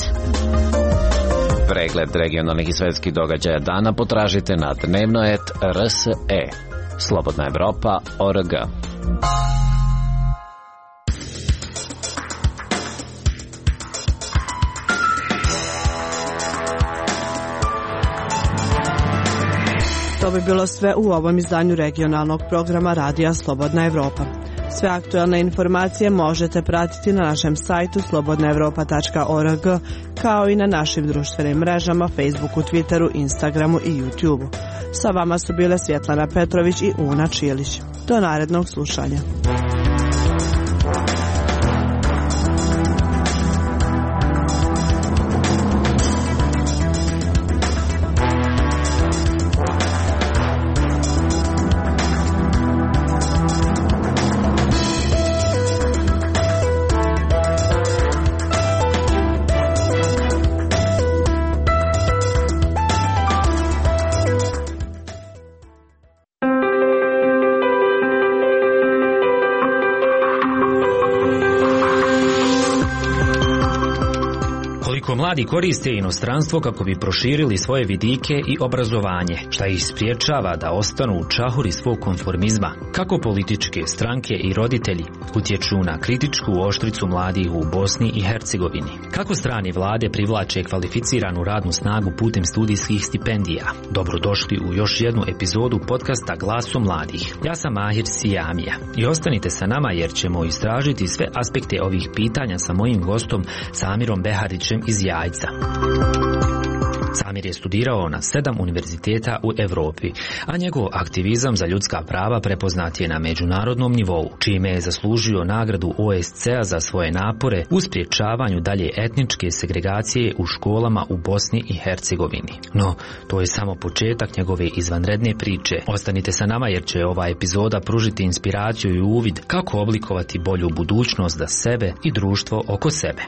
Pregled regionalnih i svetskih događaja dana potražite na dnevno et R S E. Slobodna Evropa, O R G. To bi bilo sve u ovom izdanju regionalnog programa Radija Slobodna Evropa. Sve aktualne informacije možete pratiti na našem sajtu slobodna evropa tačka org, kao i na našim društvenim mrežama Facebooku, Twitteru, Instagramu i YouTubeu. Sa vama su bile Svjetlana Petrović i Una Čilić. Do narednog slušanja. Mladi koriste inostranstvo kako bi proširili svoje vidike i obrazovanje, šta ih spriječava da ostanu u čahuri svog konformizma. Kako političke stranke i roditelji utječu na kritičku oštricu mladih u Bosni i Hercegovini. Kako strane vlade privlače kvalificiranu radnu snagu putem studijskih stipendija. Dobrodošli u još jednu epizodu podcasta Glasom mladih. Ja sam Mahir Sijamija i ostanite sa nama jer ćemo istražiti sve aspekte ovih pitanja sa mojim gostom Samirom Beharićem iz Jajca. Samir je studirao na sedam univerziteta u Europi, a njegov aktivizam za ljudska prava prepoznat je na međunarodnom nivou, čime je zaslužio nagradu O S C-a za svoje napore u sprječavanju dalje etničke segregacije u školama u Bosni i Hercegovini. No, to je samo početak njegove izvanredne priče. Ostanite sa nama jer će ova epizoda pružiti inspiraciju i uvid kako oblikovati bolju budućnost za sebe i društvo oko sebe.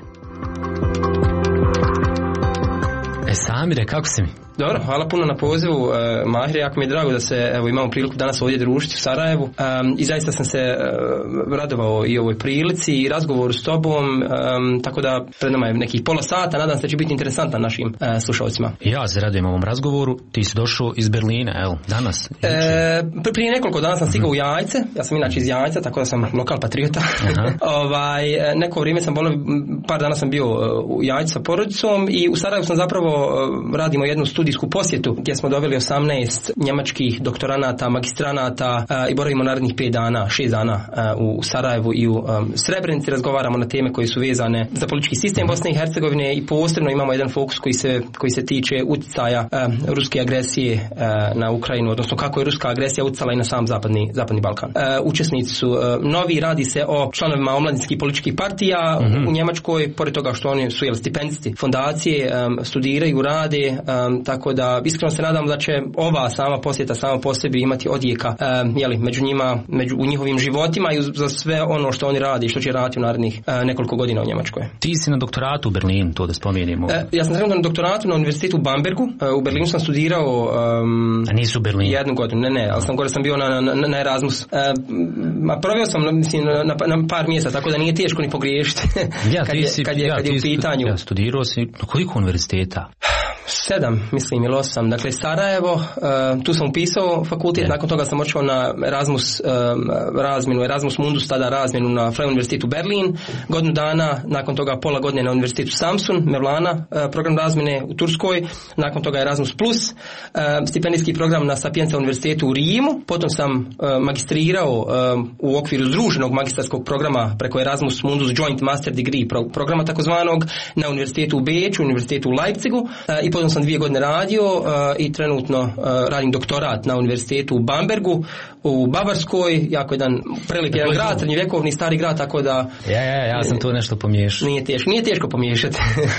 E, Samire, kako si mi? Dobro, hvala puno na pozivu, uh, Mahir, jako mi je drago da se evo, imamo priliku danas ovdje družiti u Sarajevu um, i zaista sam se uh, radovao i ovoj prilici i razgovoru s tobom, um, tako da pred nama je nekih pola sata, nadam se da će biti interesantan našim uh, slušalcima. Ja se radujem ovom razgovoru, ti si došao iz Berlina, evo, danas? E, prije nekoliko dana sam stigao u Jajce, ja sam inače iz Jajca, tako da sam lokal patriota. ovaj, neko vrijeme sam bolio, par dana sam bio u Jajcu sa porodicom i u Sarajevu sam zapravo uh, radimo jednu studijsku posjetu gdje smo doveli osamnaest njemačkih doktoranata, magistranata uh, i boravimo narednih pet dana, šest dana uh, u Sarajevu i u um, Srebrenici, razgovaramo na teme koje su vezane za politički sistem Bosne i Hercegovine i posebno imamo jedan fokus koji se, koji se tiče utjecaja uh, ruske agresije uh, na Ukrajinu, odnosno kako je ruska agresija utjecala i na sam zapadni, zapadni Balkan. Uh, učesnici su uh, novi, radi se o članovima omladinskih političkih partija mm-hmm. u Njemačkoj, pored toga što oni su jel, stipendisti fondacije, um, studiraju, rade, um, tako da iskreno se nadam da će ova sama posjeta sama po sebi imati odjeka um, jeli, među njima, među, u njihovim životima i za sve ono što oni radi i što će raditi u narednih uh, nekoliko godina u Njemačkoj. Ti si na doktoratu u Berlinu, to da spomenimo. Uh, ja sam trenutno na doktoratu na univerzitetu u Bambergu. Uh, u Berlinu sam studirao um, a nisu u Berlinu? Jednu godinu, ne, ne, ali sam gore sam bio na, na, na Erasmus. Uh, ma proveo sam mislim, na, na, na par mjesta, tako da nije teško ni pogriješiti. Ja, kad, je, si, kad je, ja, kad je u pitanju. Ja, studirao si na koliko univerziteta? Sedam, mislim, ili osam. Dakle, Sarajevo, uh, tu sam upisao fakultet, yeah. nakon toga sam otišao na Erasmus um, razmjenu, Erasmus Mundus, tada razmjenu na Freie Universitetu Berlin, godinu dana, nakon toga pola godine na Univerzitetu Samsun, Mevlana, uh, program razmjene u Turskoj, nakon toga Erasmus Plus, uh, stipendijski program na Sapienza Univerzitetu u Rimu, potom sam uh, magistrirao uh, u okviru združenog magistarskog programa preko Erasmus Mundus Joint Master Degree pro, programa takozvanog na Univerzitetu u Beču, Univerzitetu u Leipzigu uh, i potom sam dvije godine radio uh, i trenutno uh, radim doktorat na Univerzitetu u Bambergu u Bavarskoj, jako jedan prelik jedan grad, srednjovjekovni stari grad, tako da ja, ja, ja sam tu nešto pomiješao. Nije teško, nije teško pomiješati.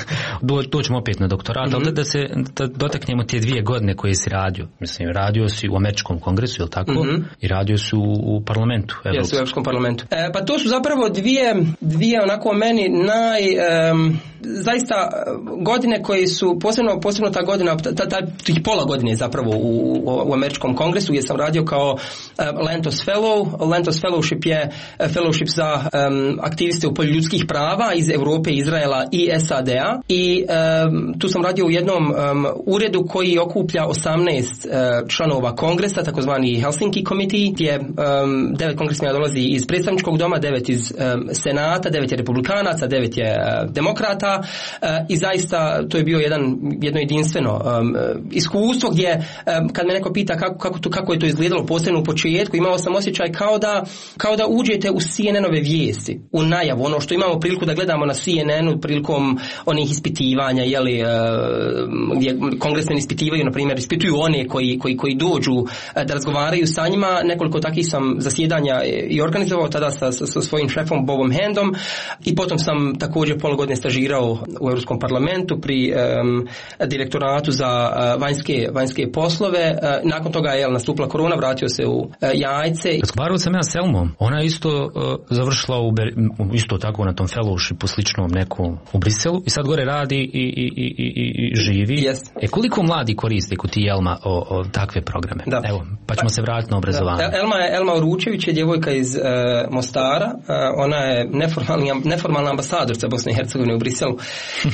Do, doćemo opet na doktorat, mm-hmm. ali da se da dotaknemo te dvije godine koje si radio. Mislim, radio si u Američkom kongresu, je li tako? Mm-hmm. I radio si u, u parlamentu. Jesu u Europskom parlamentu. E, pa to su zapravo dvije, dvije onako meni naj... Um, zaista godine koje su, posebno, posebno ta godina, ta, ta, tih pola godine zapravo u, u, u Američkom kongresu gdje sam radio kao uh, Lantos Fellow. Lantos Fellowship je uh, fellowship za um, aktiviste u polju ljudskih prava iz Europe, Izraela i S A D-a i um, tu sam radio u jednom um, uredu koji okuplja osamnaest uh, članova kongresa, takozvani Helsinki Committee, gdje um, devet kongresmena dolazi iz predstavničkog doma, devet iz um, senata, devet je republikanaca, devet je uh, demokrata Beograda i zaista to je bio jedan, jedno jedinstveno um, iskustvo gdje um, kad me neko pita kako, kako, to, kako je to izgledalo posebno u početku, imao sam osjećaj kao da, kao da uđete u C N N-ove vijesti, u najavu, ono što imamo priliku da gledamo na C N N-u prilikom onih ispitivanja, jeli, uh, gdje kongresmeni ispitivaju, na primjer, ispituju one koji, koji, koji dođu uh, da razgovaraju sa njima. Nekoliko takvih sam zasjedanja i organizovao tada sa, sa, sa svojim šefom Bobom Handom i potom sam također pola godine stažirao u Europskom parlamentu pri um, direktoratu za uh, vanjske, vanjske poslove. Uh, nakon toga je nastupila korona, vratio se u uh, Jajce. Razgovarao sam ja s Elmom, ona je isto uh, završila u Ber... isto tako na tom fellowshipu sličnom nekom u Briselu i sad gore radi i, i, i, i, i živi. Yes. E koliko mladi koriste kod ti Elma o, o takve programe? Da. Evo, pa ćemo se vratiti na obrazovanje. Da. Elma je Elma Uručević je djevojka iz uh, Mostara, uh, ona je neformalni, neformalna ambasadorca Bosne i Hercegovine u Briselu. um,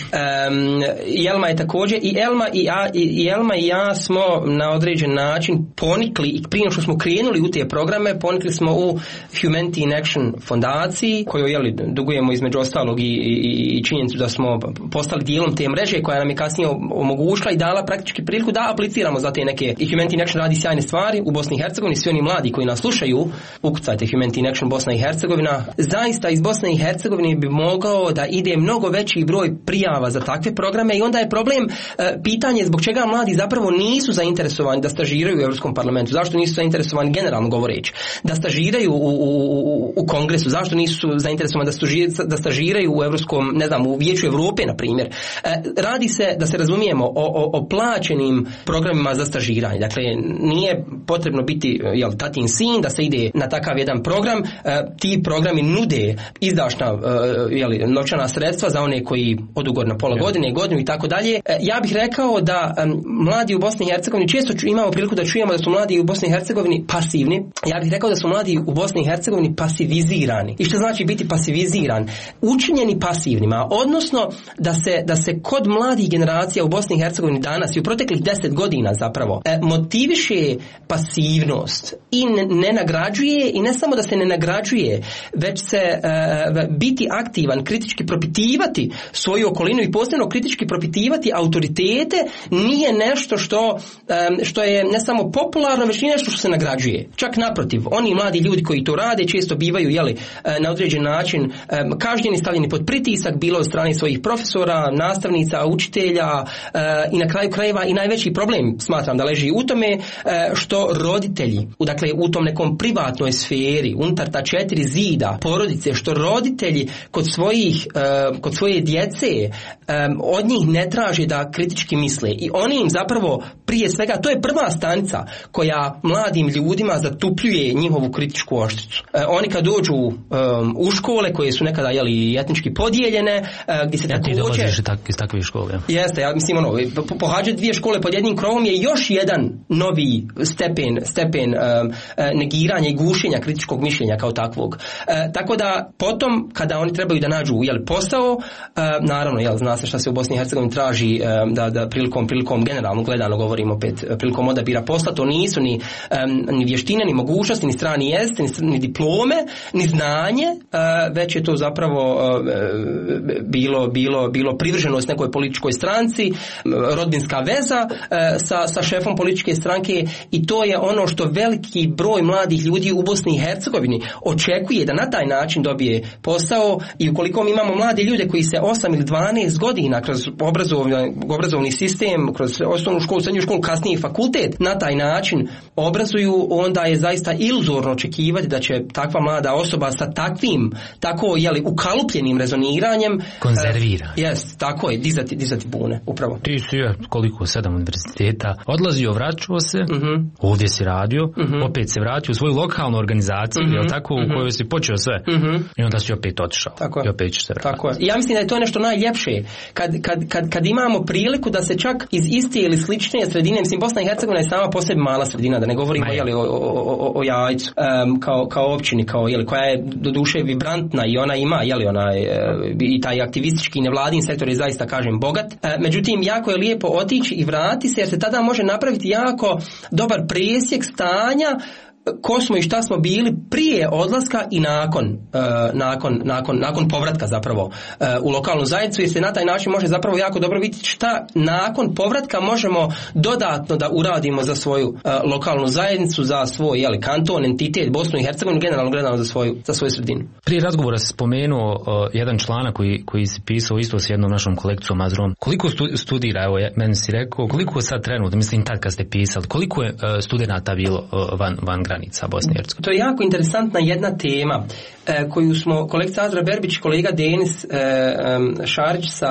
i Elma je također i Elma i ja, i, i Elma i ja smo na određen način ponikli i prije što smo krenuli u te programe, ponikli smo u Humanity in Action fondaciji koju jeli, dugujemo između ostalog i, i, i činjenicu da smo postali dijelom te mreže koja nam je kasnije omogućila i dala praktički priliku da apliciramo za te neke. I Humanity in Action radi sjajne stvari u Bosni i Hercegovini. Svi oni mladi koji nas slušaju, ukucajte Humanity in Action Bosna i Hercegovina. Zaista iz Bosne i Hercegovine bi mogao da ide mnogo veći broj prijava za takve programe i onda je problem e, pitanje zbog čega mladi zapravo nisu zainteresovani da stažiraju u Europskom parlamentu. Zašto nisu zainteresovani generalno govoreći? Da stažiraju u, u, u, u kongresu. Zašto nisu zainteresovani da stažiraju, da stažiraju u Europskom, ne znam, u Vijeću Europe, na primjer. E, radi se, da se razumijemo, o, o, o plaćenim programima za stažiranje. Dakle, nije potrebno biti jel, tatin sin da se ide na takav jedan program. E, ti programi nude izdašna e, jel, novčana sredstva za one koji odu gore na pola yeah. godine, godinu i tako dalje. E, ja bih rekao da e, mladi u Bosni i Hercegovini, često ču, imamo priliku da čujemo da su mladi u Bosni i Hercegovini pasivni. Ja bih rekao da su mladi u Bosni i Hercegovini pasivizirani. I što znači biti pasiviziran? Učinjeni pasivnima, odnosno da se, da se kod mladih generacija u Bosni i Hercegovini danas i u proteklih deset godina zapravo e, motiviše pasivnost i ne, ne nagrađuje, i ne samo da se ne nagrađuje, već se e, biti aktivan, kritički propitivati svoju okolinu i posebno kritički propitivati autoritete nije nešto što, e, što je ne samo popularno, već nije nešto što se nagrađuje. Čak naprotiv, oni mladi ljudi koji to rade često bivaju jeli, na određen način e, kažnjeni, stavljeni pod pritisak, bilo od strane svojih profesora, nastavnica, učitelja e, i na kraju krajeva i najveći problem smatram da leži u tome e, što roditelji, dakle u tom nekom privatnoj sferi, unutar ta četiri zida porodice, što roditelji kod svojih, e, kod svoje djece e, od njih ne traže da kritički misle i oni im zapravo prije svega, to je prva stanica koja mladim ljudima zatupljuje njihovu kritičku oštricu. E, oni kad dođu um, u škole koje su nekada jeli, etnički podijeljene, uh, gdje se ja također... ti dolaziš tak, iz takvih škole. Jeste, ja mislim ono, po, pohađati dvije škole pod jednim krovom je još jedan novi stepen, stepen um, uh, negiranja i gušenja kritičkog mišljenja kao takvog. Uh, tako da potom kada oni trebaju da nađu jeli, posao, uh, naravno, jel, zna se šta se u Bosni i Hercegovini traži um, da, da prilikom, prilikom generalno gledano govorimo opet, prilikom odabira posla, to nisu ni, um, ni vještine, ni mogućnosti, ni strani jezik, ni, ni diplome, ni znanje, uh, već je to zapravo uh, bilo, bilo, bilo privrženost nekoj političkoj stranci, rodbinska veza uh, sa, sa šefom političke stranke i to je ono što veliki broj mladih ljudi u Bosni i Hercegovini očekuje da na taj način dobije posao i ukoliko mi imamo mlade ljude koji se osam ili dvanaest godina kroz obrazovni, obrazovni sistem, kroz osnovnu školu, srednju školu, kasnije fakultet, na taj način obrazuju, onda je zaista iluzorno očekivati da će takva mlada osoba sa takvim, tako jeli, ukalupljenim rezoniranjem konzervira. Uh, jest, tako je, dizati, dizati bune, upravo. Ti si je, koliko, sedam univerziteta, odlazio, vraćao se, uh-huh. ovdje si radio, uh-huh. opet se vratio u svoju lokalnu organizaciju, uh-huh. jel tako, uh-huh. u kojoj si počeo sve, uh-huh. i onda si opet otišao. Tako I opet ćeš se vratiti. Tako je. I ja mislim da je to nešto najljepše, kad, kad, kad, kad imamo priliku da se čak iz iste ili slične sredine, mislim, Bosna i Hercegovina je sama po sebi mala sredina, da ne govorimo jeli, o, o, o, o Jajcu, um, kao, kao općini, kao, jeli, koja je do duše vibrantna i ona ima, jeli, onaj, i taj aktivistički nevladin sektor je zaista, kažem, bogat. E, međutim, jako je lijepo otići i vrati se, jer se tada može napraviti jako dobar presjek stanja ko smo i šta smo bili prije odlaska i nakon, uh, nakon, nakon, nakon povratka zapravo uh, u lokalnu zajednicu, jer se na taj način može zapravo jako dobro vidjeti šta nakon povratka možemo dodatno da uradimo za svoju uh, lokalnu zajednicu, za svoj jeli, kanton, entitet, Bosnu i Hercegovinu, generalno gledano za svoju, za svoju sredinu. Prije razgovora se spomenuo uh, jedan članak koji, koji si pisao isto s jednom našom kolegicom Azrom. Koliko stu, studira, evo meni si rekao, koliko sad trenutno, mislim tad kad ste pisali, koliko je uh, studenata bilo uh, van, van granica Bosne i Hercegovine? To je jako interesantna jedna tema e, koju smo kolegica Azra Berbić, kolega Denis e, e, Šarić sa,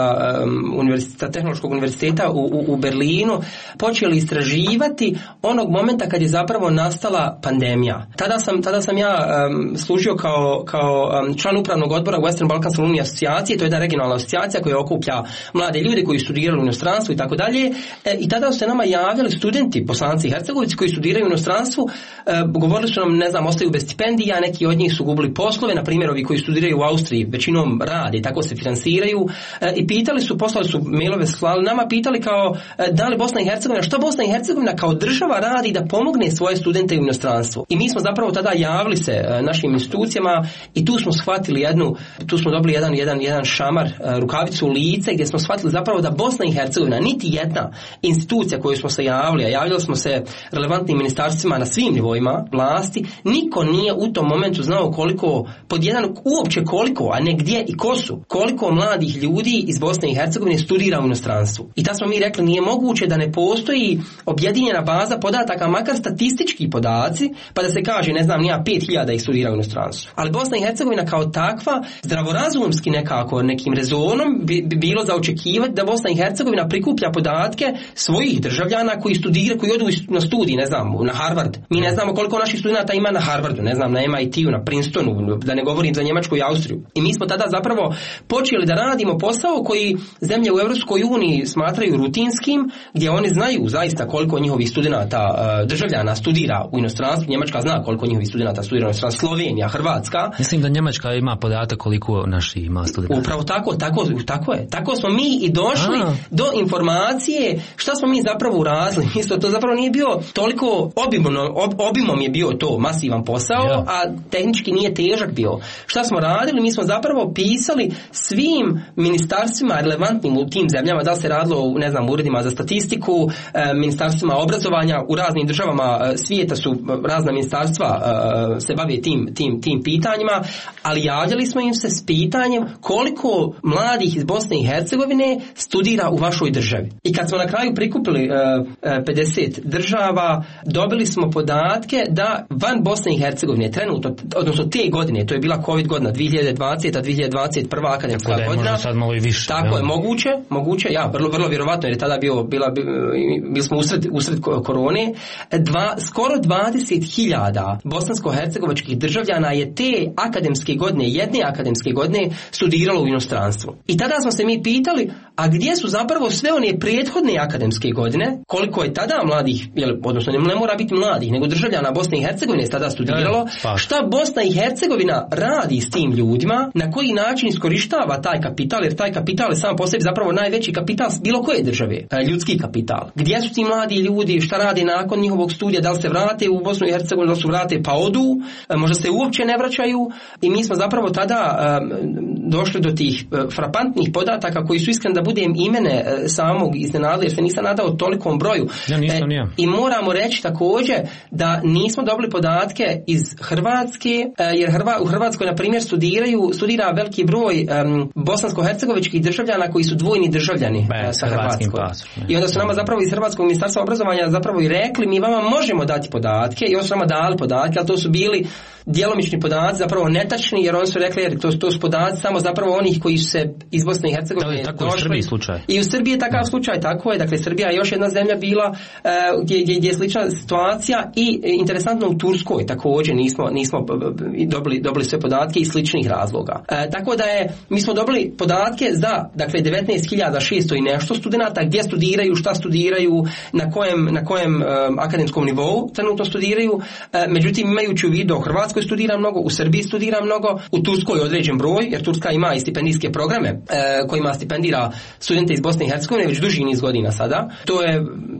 e, sa Tehnološkog univerziteta u, u, u Berlinu počeli istraživati onog momenta kad je zapravo nastala pandemija. Tada sam, tada sam ja e, služio kao, kao član upravnog odbora Western Balkan Alumni asocijacije, to je jedna regionalna asocijacija koja okuplja mlade ljude koji studiraju u inostranstvu i tako dalje. I tada su se nama javljali studenti, Bosanci i Hercegovici koji studiraju u inostranstvu, e, govorili su nam, ne znam, ostaju bez stipendija, neki od njih su gubili poslove, na primjer ovi koji studiraju u Austriji većinom rade i tako se finansiraju, e, i pitali su, poslali su mailove, slali nama, pitali kao e, da li Bosna i Hercegovina, što Bosna i Hercegovina kao država radi da pomogne svoje studente u inostranstvu. I mi smo zapravo tada javili se e, našim institucijama i tu smo shvatili jednu, tu smo dobili jedan, jedan, jedan šamar, e, rukavicu u lice, gdje smo shvatili zapravo da Bosna i Hercegovina, niti jedna institucija koju smo se javili, a javljali smo se relevantnim ministarstvima na svim nivoima vlasti, niko nije u tom momentu znao koliko, pod jedan uopće koliko, a ne gdje i ko su, koliko mladih ljudi iz Bosne i Hercegovine studira u inostranstvu. I tad smo mi rekli, nije moguće da ne postoji objedinjena baza podataka, makar statistički podaci, pa da se kaže, ne znam, nija pet hiljada ih studira u inostranstvu. Ali Bosna i Hercegovina kao takva, zdravorazumski nekako, nekim rezonom bi, bi bilo za očekivati da Bosna i Hercegovina prikuplja podatke svojih državljana koji studiraju, koji odu na studij, ne znam, na Harvard. Mi ne znamo koliko naših studenata ima na Harvardu, ne znam, na M I T-u, na Princetonu, da ne govorim za Njemačku i Austriju. I mi smo tada zapravo počeli da radimo posao koji zemlje u Europskoj uniji smatraju rutinskim, gdje oni znaju zaista koliko njihovih studenata državljana studira u inostranstvu. Njemačka zna koliko njihovih studenata studira u inostranstvu, Slovenija, Hrvatska. Mislim da Njemačka ima podatak koliko naši ima studenata. Upravo tako, tako, tako je. Tako smo mi i došli A. do informacije šta smo mi zapravo uradili. Isto to zapravo nije bio toliko obimno, ob, obimom je bio to masivan posao, ja. a tehnički nije težak bio. Šta smo radili? Mi smo zapravo pisali svim ministarstvima relevantnim u tim zemljama, da li se radilo u, ne znam, uredima za statistiku, e, ministarstvima obrazovanja, u raznim državama e, svijeta su razna ministarstva e, se bave tim, tim, tim pitanjima, ali javljali smo im se s pitanjem koliko mladih iz Bosne i Hercegovine studira u vašoj državi. I kad smo na kraju prikupili e, e, pedeset država, dobili smo podatke da van Bosne i Hercegovine trenutno, odnosno te godine, to je bila COVID godina, dvije hiljade dvadeseta dvije hiljade dvadeset prva akademska tako godina. Sad malo i više. Tako je, moguće, moguće, ja, vrlo, vrlo vjerovatno, jer je tada bio, bila, bili smo usred, usred korone, dva, skoro dvadeset hiljada bosansko-hercegovačkih državljana je te akademske godine, jedne akademske godine, studiralo u inostranstvu. I tada smo se mi pitali, a gdje su zapravo sve one prethodne akademske godine, koliko je tada mladih, jel, odnosno ne, ne mora biti mladih, nego državljana Bosne i Hercegovine je tada studiralo, pa. šta Bosna i Hercegovina radi s tim ljudima, na koji način iskorištava taj kapital, jer taj kapital je sam po sebi zapravo najveći kapital bilo koje države, ljudski kapital. Gdje su ti mladi ljudi, šta radi nakon njihovog studija, da li se vrate u Bosnu i Hercegovinu, da li su vrate pa odu, možda se uopće ne vraćaju, i mi smo zapravo tada um, došli do tih uh, frapantnih podataka koji su, iskreno da budem, imene uh, samog iznenadili, jer se nisam nadao tolikom broju. Ja nisam, e, I moramo reći također da nismo dobili podatke iz Hrvatske, uh, jer Hrva, u Hrvatskoj, na primjer, studiraju, studira veliki broj um, bosansko-hercegovičkih državljana koji su dvojni državljani Be, uh, sa Hrvatskom. I onda su nama zapravo iz Hrvatskog ministarstva obrazovanja zapravo i rekli, mi vama možemo dati podatke, i oni su nama dali podatke, ali to su bili djelomični podaci, zapravo netačni, jer oni su rekli, jer to, to su podaci samo zapravo onih koji su se iz Bosne i Hercegovine došli. Tako došli. u Srbiji slučaj. I u Srbiji je takav slučaj, tako je. Dakle, Srbija je još jedna zemlja bila uh, gdje, gdje, gdje je slična situacija, i interesantno u Turskoj također nismo, nismo dobili, dobili sve podatke iz sličnih razloga. Uh, tako da je, mi smo dobili podatke za, dakle, devetnaest hiljada šesto i nešto studenata, gdje studiraju, šta studiraju, na kojem, na kojem um, akademskom nivou trenutno studiraju. Uh, međutim, imajući u vidu, Hrvatskoj studira mnogo, u Srbiji studira mnogo, u Turskoj određen broj, jer Turska ima i stipendijske programe e, kojima stipendira studente iz Bosne i Hercegovine već duži niz godina sada. To je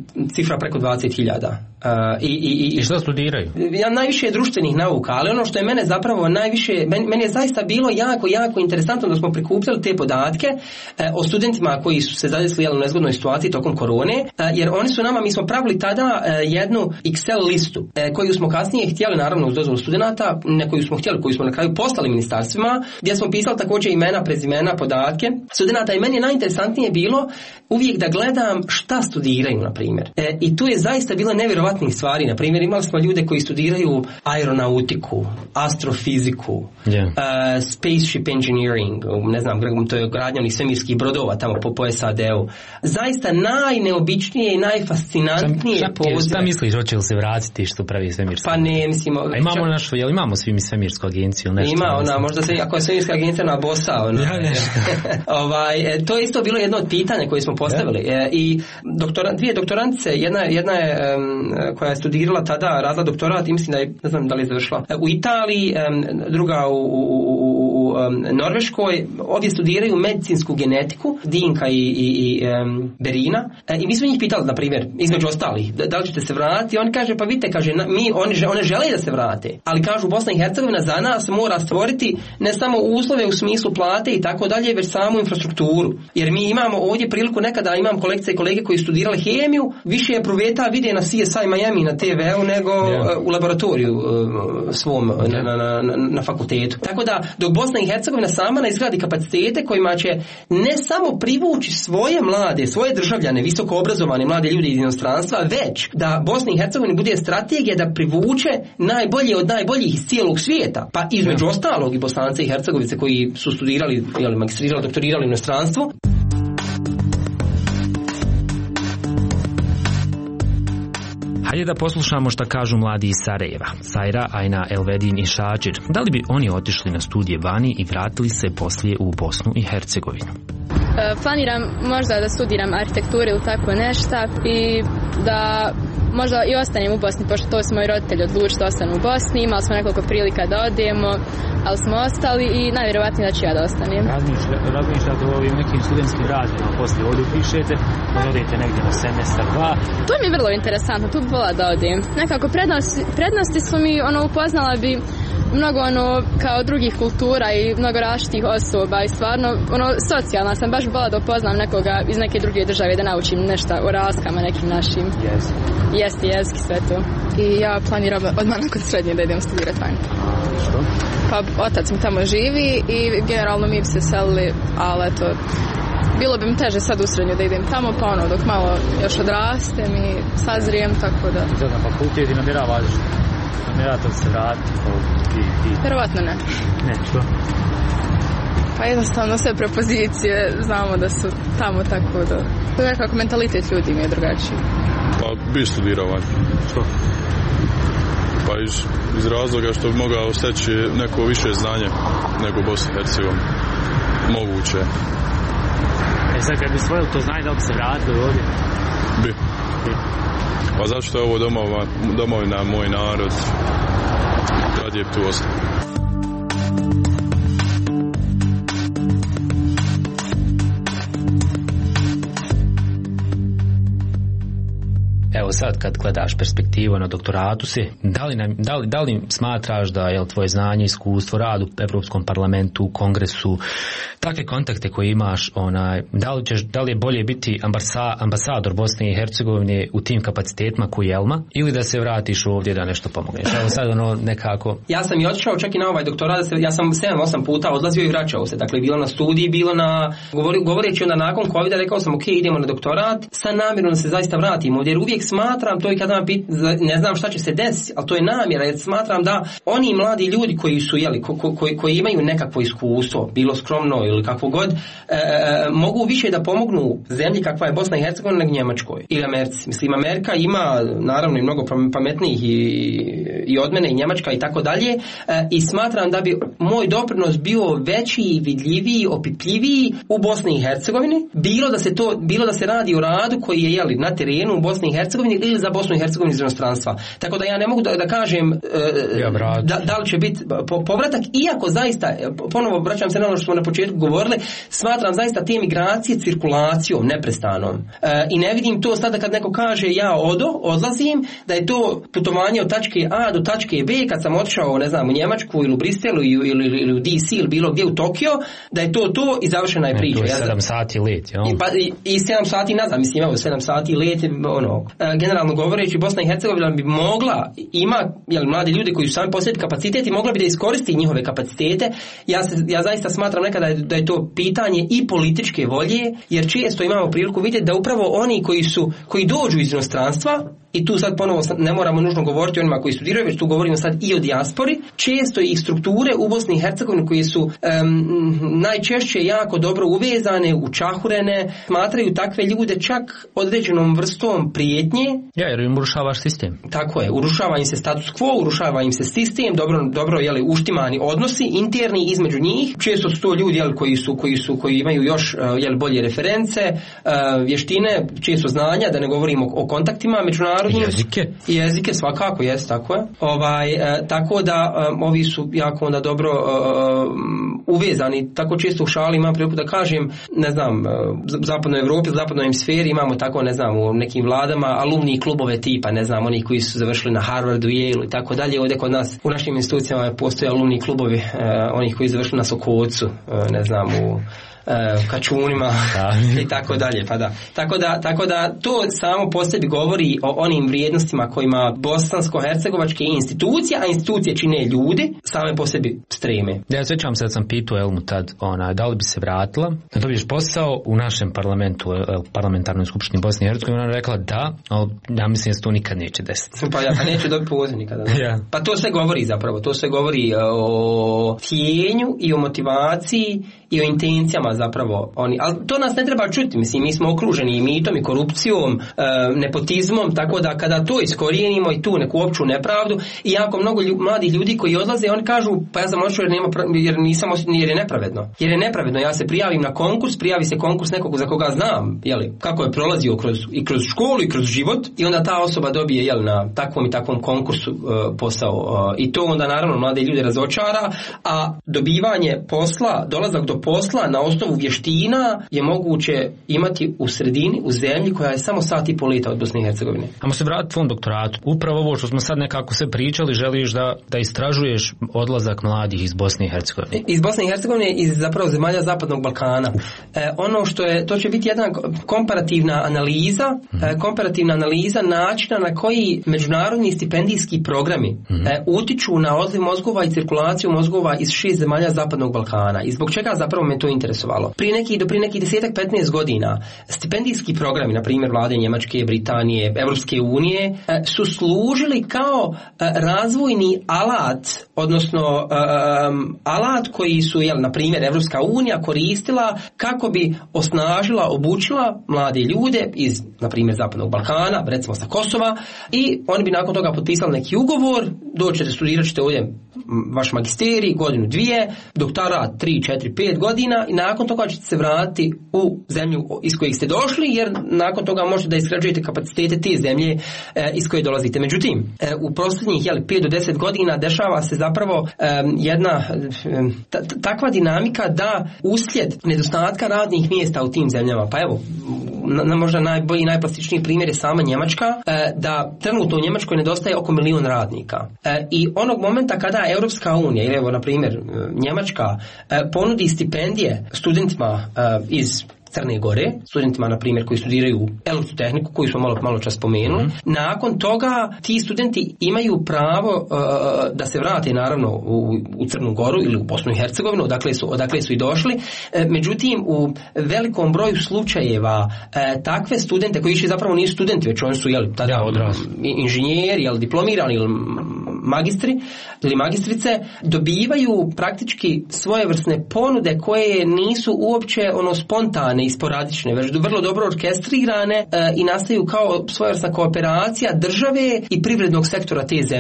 cifra preko dvadeset hiljada. Uh, i, i, I što studiraju? Ja najviše društvenih nauka, ali ono što je mene zapravo najviše, meni, meni je zaista bilo jako, jako interesantno da smo prikupljali te podatke uh, o studentima koji su se zadesili u nezgodnoj situaciji tokom korone, uh, jer oni su nama, mi smo pravili tada uh, jednu Excel listu uh, koju smo kasnije htjeli, naravno uz dozvolu studenata, ne koju smo htjeli, koju smo na kraju poslali ministarstvima, gdje smo pisali također imena, prezimena, podatke studenata i meni je najinteresantnije bilo uvijek da gledam šta studiraju, na primjer. Uh, I tu je zaista bilo nevjerovatno stvari. Na primjer, imali smo ljude koji studiraju aeronautiku, astrofiziku, yeah. uh, spaceship engineering, ne znam, to je gradnja onih svemirskih brodova tamo po, po S A D-u. Zaista najneobičnije i najfascinantnije pozive. Šta misliš, hoće li se vratiti što pravi svemirska? Pa ne, mislim... A imamo čak... našu, jel imamo svi mi svemirsku agenciju? Nešto ima ona, možda se, ako je svemirska agencija na bosa, ona. Ja, ovaj, to je isto bilo jedno od pitanja koje smo postavili. Yeah. E, I doktora, dvije doktorantice, jedna, jedna je um, koja je studirala tada, radila doktorat i mislim da je, ne znam da li je završila, u Italiji, druga u, u, u, u Norveškoj, ovdje studiraju medicinsku genetiku, Dinka i, i, i um, Berina, i mi smo njih pitali, na primjer, između ostalih, da, da li ćete se vratiti, oni kaže, pa vidite, kaže, mi, oni, one žele da se vrate, ali kažu, Bosna i Hercegovina za nas mora stvoriti ne samo uslove u smislu plate i tako dalje, već samu infrastrukturu, jer mi imamo ovdje priliku, nekada imam kolegice i kolege koji studirali hemiju, više je proveta vide na C S I Miami na T V-u nego yeah. u laboratoriju uh, svom okay. na, na, na, na fakultetu. Tako da, dok Bosna i Hercegovina sama ne izgradi kapacitete kojima će ne samo privući svoje mlade, svoje državljane, visoko obrazovane mlade ljudi iz inostranstva, već da Bosna i Hercegovina bude strategija da privuče najbolje od najboljih iz cijelog svijeta. Pa između yeah. ostalog i Bosance i Hercegovice koji su studirali, jeli, magistrirali, doktorirali u inostranstvu. Hajde da poslušamo šta kažu mladi iz Sarajeva, Sajra, Ajna, Elvedin i Šađir. Da li bi oni otišli na studije vani i vratili se poslije u Bosnu i Hercegovinu? Planiram možda da studiram arhitekturu ili tako nešto i da možda i ostanem u Bosni, pošto to su moji roditelji odlučili da ostanu u Bosni. Imali smo nekoliko prilika da odemo, ali smo ostali i najvjerovatnije da ću ja da ostanem. Razmišljate o ovim nekim studentskim radnjama, poslije ovdje pišete, da odete negdje na semestar, dva. To mi je vrlo interesantno, tu bi volila da odem. Nekako prednosti, prednosti su mi, ono, upoznala bi mnogo ono kao drugih kultura i mnogo različitih osoba i stvarno ono socijalna sam, baš bila da upoznam nekoga iz neke druge države, da naučim nešto o razlikama nekim našim. Jezik. Jeste, jezik, sve to. I ja planiram odmah nakon srednje da idem studirati vani. Što? Pa otac mi tamo živi i generalno mi bi se selili, ali eto, bilo bi mi teže sad u srednju da idem tamo, pa ono dok malo još odrastem i sazrijem, tako da. Da, na fakultet i namjeravaš, namjeravate li se vratiti? Vjerovatno ne. Ne, što? Pa jednostavno sve prepozicije znamo da su tamo, tako da. To je nekako mentalitet ljudi mi je drugačiji. Pa bi studirao van. Što? Pa iz, iz razloga što bi mogao steći neko više znanje nego Bosna i Hercegovina. Moguće. E sad kad bi svojili to znanje, da li bi se vratili ovdje? Bi. Bi. Pa zašto je ovo domova, domovina, moj narod, radije bi tu ostao. Evo sad kad gledaš perspektivu na doktoratu si, da li, nam, da li, da li smatraš da je tvoje znanje, iskustvo, rad u Evropskom parlamentu, u kongresu, takve kontakte koje imaš, onaj, da li, ćeš, da li je bolje biti ambasa, ambasador Bosne i Hercegovine u tim kapacitetima ko Jelma ili da se vratiš ovdje da nešto pomogneš? Evo sad ono nekako... Ja sam i otišao čak i na ovaj doktorat, ja sam sedam osam puta odlazio i vraćao se, dakle bilo na studiji, bilo na, govori, govoreći onda nakon covida, rekao sam ok, idemo na doktorat, sa namjerom da se zaista vratimo ovdje, jer uvijek smatram, to i kada pit, ne znam šta će se desiti, ali to je namjera, jer smatram da oni mladi ljudi koji su, jeli, ko, ko, koji, koji imaju nekakvo iskustvo, bilo skromno ili kakvo god, e, mogu više da pomognu zemlji kakva je Bosna i Hercegovina nego Njemačkoj ili Americi. Mislim, Amerika ima naravno i mnogo pametnijih i, i od mene i Njemačka i tako dalje, i smatram da bi moj doprinos bio veći, vidljiviji, opipljiviji u Bosni i Hercegovini, bilo da se to, bilo da se radi o radu koji je jeli na terenu u Bosni i Hercegovini ili za Bosnu i Hercegovinu iz inostranstva. Tako da ja ne mogu da, da kažem e, da, da li će biti po, povratak, iako zaista, ponovo vraćam se na ono što smo na početku govorili, smatram zaista te migracije cirkulacijom neprestanom. E, I ne vidim to sada kad neko kaže ja odo, odlazim, da je to putovanje od tačke A do tačke B, kad sam otišao, ne znam, u Njemačku ili u Briselu ili, ili, ili u D C ili bilo gdje u Tokio, da je to to i završena je priča. To je sedam sati let, jel? I, pa, i, i sedam sati nazad, mislim, evo, sedam sati let, ono, e, generalno govoreći, Bosna i Hercegovina bi mogla, ima, jel, mladi ljudi koji su sami posjediti kapacitet i mogla bi da iskoristi njihove kapacitete. Ja, se, ja zaista smatram nekada da je, da je to pitanje i političke volje, jer često imamo priliku vidjeti da upravo oni koji su, koji dođu iz inostranstva, i tu sad ponovo ne moramo nužno govoriti o onima koji studiraju, već tu govorimo sad i o dijaspori, često i strukture u Bosni i Hercegovini koji su um, najčešće jako dobro uvezane, učahurene, smatraju takve ljude čak određenom vrstom prijetnje. Ja, jer im urušavaš sistem. Tako je, urušava im se status quo, urušava im se sistem, dobro, dobro jeli, uštimani odnosi interni između njih. Često su to ljudi jeli, koji, su, koji, su, koji imaju još jeli, bolje reference, uh, vještine, često znanja, da ne govorimo o, o kontaktima međunarodnim. Jezike. Jezike svakako, jest, tako je. Ovaj, e, tako da um, ovi su jako onda dobro um, uvezani. Tako često u šali imam priliku da kažem, ne znam, u zapadnoj Evropi, u zapadnoj hemisferi imamo tako, ne znam, u nekim vladama alumni klubove tipa, ne znam, oni koji su završili na Harvardu, Yale i tako dalje. Ovdje kod nas u našim institucijama postoje alumni klubovi uh, onih koji su završili na Sokocu, uh, ne znam, u Kačunima i tako dalje, pa da. Tako da, tako da to samo po sebi govori o onim vrijednostima kojima bosansko-hercegovačke institucije, a institucije čine ljudi, same po sebi streme. Ja sjećam se da sam pitao Elmu tad, ona, da li bi se vratila, da dobiješ posao u našem parlamentu, parlamentarnoj skupštini Bosne i Hercegovine, ona rekla da, ali ja mislim da se to nikad neće desiti. Pa ja, pa neće dobiti poziv nikada. Ja. Pa to se govori zapravo, to se govori o tijenju i o motivaciji i o intencijama zapravo oni, ali to nas ne treba čuti, mislim, mi smo okruženi i mitom i korupcijom, e, nepotizmom, tako da kada to iskorijenimo i tu neku opću nepravdu, i jako mnogo lju, mladih ljudi koji odlaze, oni kažu, pa ja sam odšao jer, nema, jer nisam, jer je nepravedno. Jer je nepravedno, ja se prijavim na konkurs, prijavi se konkurs nekog za koga znam, jeli, kako je prolazio kroz, i kroz školu i kroz život, i onda ta osoba dobije, jeli, na takvom i takvom konkursu e, posao. E, I to onda naravno mlade ljude razočara, a dobivanje posla, dolazak do posla na osnovu vještina je moguće imati u sredini, u zemlji koja je samo sat i pol leta od Bosne i Hercegovine. Ajmo se vratiti tvom doktoratu. Upravo ovo što smo sad nekako sve pričali, želiš da, da istražuješ odlazak mladih iz Bosne i Hercegovine. Iz Bosne i Hercegovine, iz zapravo zemalja Zapadnog Balkana. E, ono što je, to će biti jedna komparativna analiza, mm-hmm. e, komparativna analiza načina na koji međunarodni stipendijski programi mm-hmm. e, utiču na odliv mozgova i cirkulaciju mozgova iz šest zemalja Zapadnog Balkana. I zbog čega zapravo me to interesovalo? Prije neki, do prije nekih desetak, petnaest godina stipendijski programi, na primjer vlade Njemačke, Britanije, Evropske unije, su služili kao razvojni alat, odnosno um, alat koji su, jel, na primjer, Evropska unija koristila kako bi osnažila, obučila mlade ljude iz, na primjer, Zapadnog Balkana, recimo sa Kosova, i oni bi nakon toga potpisali neki ugovor, doćete, studirat ćete ovdje vaš magisterij, godinu, dvije, doktorat, tri, četiri, pet godina, i nakon toga ćete se vratiti u zemlju iz kojih ste došli, jer nakon toga možete da isgrađujete kapacitete te zemlje e, iz koje dolazite. Međutim, e, u posljednjih jeli, pet do deset godina dešava se zapravo e, jedna e, t- takva dinamika da uslijed nedostatka radnih mjesta u tim zemljama, pa evo, na, na možda najbolji i najplastičniji primjer je sama Njemačka, e, da trenutno u Njemačkoj nedostaje oko milion radnika. E, I onog momenta kada Europska unija, ili evo na primjer Njemačka, e, ponudi stipendije studentima e, iz Crne Gore, studentima, na primjer, koji studiraju elektrotehniku, koju smo malo, malo čas spomenuli. Mm-hmm. Nakon toga ti studenti imaju pravo uh, da se vrate, naravno, u, u Crnu Goru ili u Bosnu i Hercegovinu, odakle su, odakle su i došli. E, međutim, u velikom broju slučajeva e, takve studente, koji više zapravo nisu studenti, već oni su, jel, tada ja, inženjeri, jel, diplomirani, jel, magistri ili magistrice, dobivaju praktički svojevrsne ponude koje nisu uopće ono spontane i sporadične, već vrlo dobro orkestrirane e, i nastaju kao svojevrsna kooperacija države i privrednog sektora te zemlje.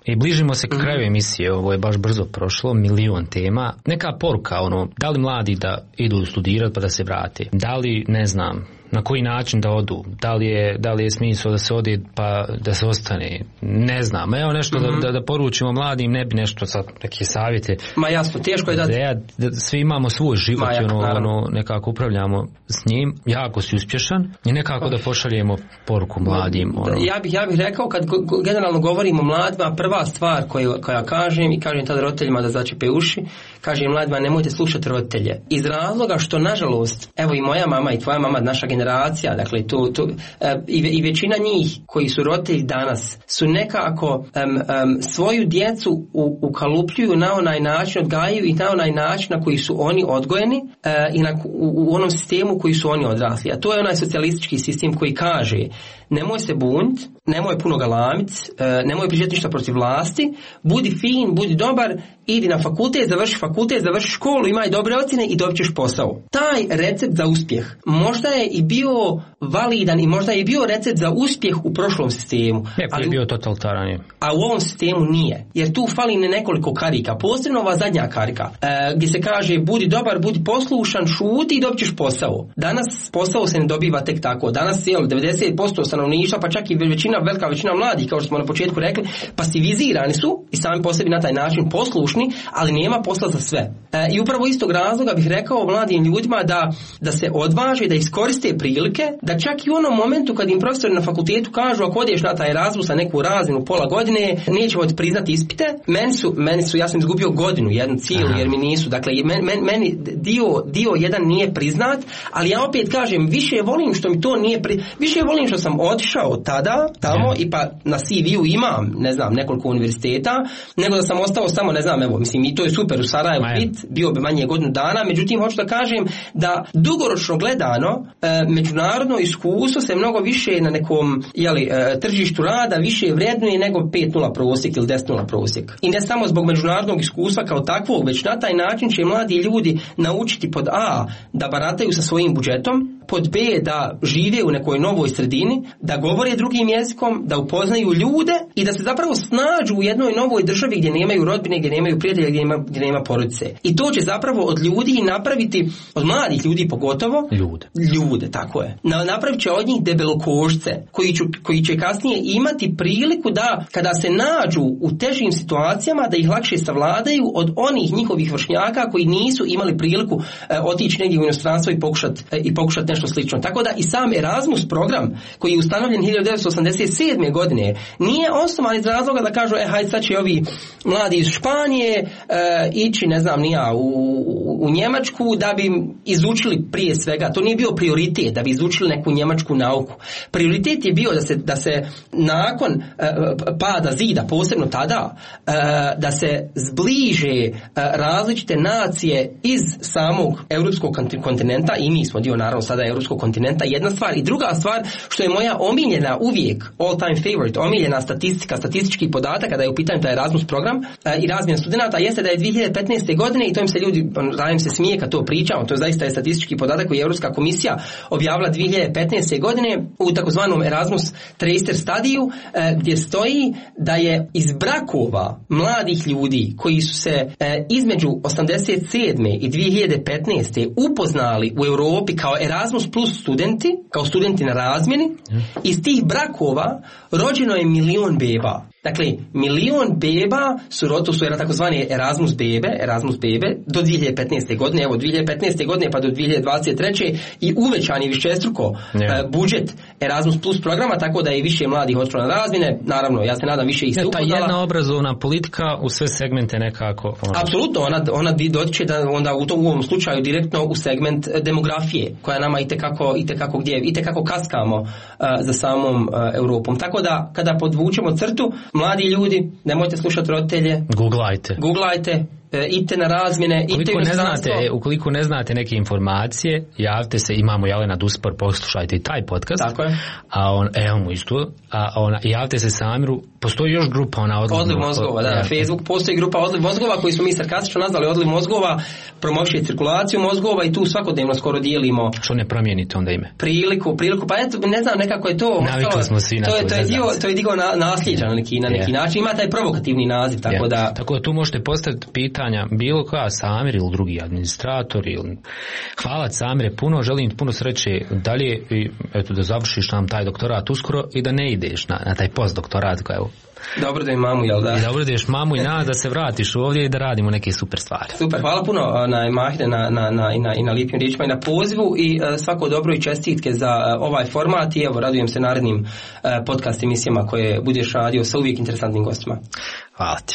I bližimo se k kraju emisije, ovo je baš brzo prošlo, milion tema. Neka poruka, ono, da li mladi da idu studirati pa da se vrate? Da li, ne znam, na koji način da odu? Da li je, da li je smisao da se ode pa da se ostane? Ne znam. Evo nešto mm-hmm. da, da, da poručimo mladim, ne bi nešto sad neke savjete. Ma jasno, teško je da... da, da svi imamo svoj život i ono, ono, nekako upravljamo s njim. Jako si uspješan i nekako da pošaljemo poruku mladim. Ono. Ja bih, ja bih rekao, kad go, generalno govorimo o mladima, prva stvar koju, koja kažem i kažem tada roditeljima da začepe uši, kažem mladima nemojte slušati roditelje. Iz razloga što, nažalost, evo i moja mama i tvoja mama, naša generacija, dakle tu, tu, e, i, i većina njih koji su roditelji danas su nekako um, um, svoju djecu u, ukalupljuju na onaj način, odgajaju i na onaj način na koji su oni odgojeni e, i na, u, u onom sistemu koji su oni odrasli. A to je onaj socijalistički sistem koji kaže nemoj se bunit, nemoj puno galamit, e, nemoj pričati ništa protiv vlasti, budi fin, budi dobar, idi na fakultet, završi fakultet, završi školu, imaj dobre ocjene i dobit ćeš posao. Taj recept za uspjeh možda je i bio validan i možda je i bio recept za uspjeh u prošlom sistemu. Ne, ali je bio totalitaran. A u ovom sistemu nije. Jer tu fali ne nekoliko karika. Posebno ova zadnja karika. E, gdje se kaže budi dobar, budi poslušan, šuti i dobit ćeš posao. Danas posao se ne dobiva tek tako. Danas je devedeset posto stanovništva, pa čak i većina, velika većina mladih, kao što smo na početku rekli, pasivizirani su i sami po sebi na taj način poslušni, ali nema posla za sve. E, I upravo iz tog razloga bih rekao mladim ljudima da, da se odvaže, da iskoriste prilike, da čak i u onom momentu kad im profesori na fakultetu kažu ako odeš na taj Erasmus na neku razinu pola godine, nećemo ti priznati ispite. Meni su, meni su, ja sam izgubio godinu, jednu cijelu, jer mi nisu. Dakle, men, men, meni dio, dio jedan nije priznat, ali ja opet kažem, više volim što mi to nije pri... više volim što sam otišao tada, tamo, i pa na C V-u imam, ne znam, nekoliko univerziteta, nego da sam ostao samo, ne znam, evo, mislim, i to je super u Sarajevu bit, bio bi manje godinu dana, međutim, hoću da kažem da dugoročno gledano, e, međunarodno iskustvo se mnogo više na nekom, jeli, e, tržištu rada više vrednuje nego pet nula prosjek ili deset nula prosjek. I ne samo zbog međunarodnog iskustva kao takvog, već na taj način će mladi ljudi naučiti pod A da barataju sa svojim budžetom, pod B da žive u nekoj novoj sredini, da govore drugim jezikom, da upoznaju ljude i da se zapravo snađu u jednoj novoj državi gdje nemaju rodbine, gdje nemaju prijatelja, gdje nema, gdje nema porodice. I to će zapravo od ljudi napraviti, od mladih ljudi pogotovo, ljude. Ljude, tako je. Na, napravit će od njih debelokošce koji, ću, koji će kasnije imati priliku da, kada se nađu u težim situacijama, da ih lakše savladaju od onih njihovih vršnjaka koji nisu imali priliku e, otići negdje u inostranstvo i pokušati e, i pokušati nešto slično. Tako da i sam Erasmus program koji je ustanovljen hiljadu devetsto osamdeset sedme godine nije osnovan iz razloga da kažu e hajde sad će ovi mladi iz Španije e, ići ne znam nija u, u, u Njemačku da bi izučili prije svega, to nije bio prioritet da bi izučili neku njemačku nauku. Prioritet je bio da se, da se nakon e, pada zida, posebno tada, e, da se zbliže e, različite nacije iz samog europskog kontinenta i mi smo dio naravno sada europskog kontinenta, jedna stvar. I druga stvar, što je moja omiljena uvijek, all time favorite, omiljena statistika, statistički podatak kada je u pitanju taj Erasmus program uh, i razmjena studenata, jeste da je dvije hiljade petnaeste. godine, i to im se ljudi, radim se smije kad to pričamo, to je zaista je statistički podatak koji je Europska komisija objavila dvije hiljade petnaeste. godine u takozvanom Erasmus Tracer Studiju, uh, gdje stoji da je iz brakova mladih ljudi koji su se uh, između osamdeset sedme i dvije hiljade petnaeste. upoznali u Europi kao Erasmus plus studenti, kao studenti na razmjeni, iz tih brakova rođeno je milion beba. Dakle, milion beba su roto su takozvane Erasmus bebe, Erasmus bebe do dvije hiljade petnaeste. godine, evo dvije hiljade petnaeste. godine pa do dvije hiljade dvadeset treće. i uvećan je višestruko yeah. uh, budžet Erasmus plus programa, tako da je više mladih otišlo na razmjene. Naravno, ja se nadam više ih se upoznala. Ta jedna obrazovna politika u sve segmente nekako. Ono... Apsolutno, ona ona dotiče da onda u tom u ovom slučaju direktno u segment demografije, koja nama itekako itekako gdje itekako kaskamo uh, za samom uh, Europom. Tako da kada podvučemo crtu, mladi ljudi, nemojte slušati roditelje. Googlajte. Googlajte, idite na razmjene, idite u inostranstvo. Ne znate, ukoliko ne znate neke informacije, javite se, imamo Jelena Duspor, poslušajte i taj podcast. Tako je. A on, evo mu isto, a ona, javite se Samiru, postoji još grupa, ona odliv, odliv mozgova, da, na Facebook postoji grupa odliv mozgova koju smo mi sarkastično nazvali odliv mozgova, promoviše cirkulaciju mozgova i tu svakodnevno skoro dijelimo. Što ne promijenite onda ime? Priliku, priliku, pa eto, ne znam, nekako je to. Navikli smo svi na to. To, to je dio, to je dio na, nasljeđa na neki, na neki yeah. način, ima taj provokativni naziv, tako yeah. da... Tako da tu možete postaviti pitanja bilo koja, Samir ili drugi administrator ili... Hvala Samire puno, želim puno sreće dalje i eto da završiš nam taj doktorat uskoro i da ne ideš na, na taj postdoktorat kao evo. Dobro da je mamu, jel da? I dobro da ješ mamu i nas da se vratiš ovdje i da radimo neke super stvari. Super, hvala puno na Mahire na, na, na, i, na, i na lijepim riječima i na pozivu i uh, svako dobro i čestitke za uh, ovaj format i evo radujem se narednim uh, podcast emisijama koje budeš radio sa uvijek interesantnim gostima. Hvala ti.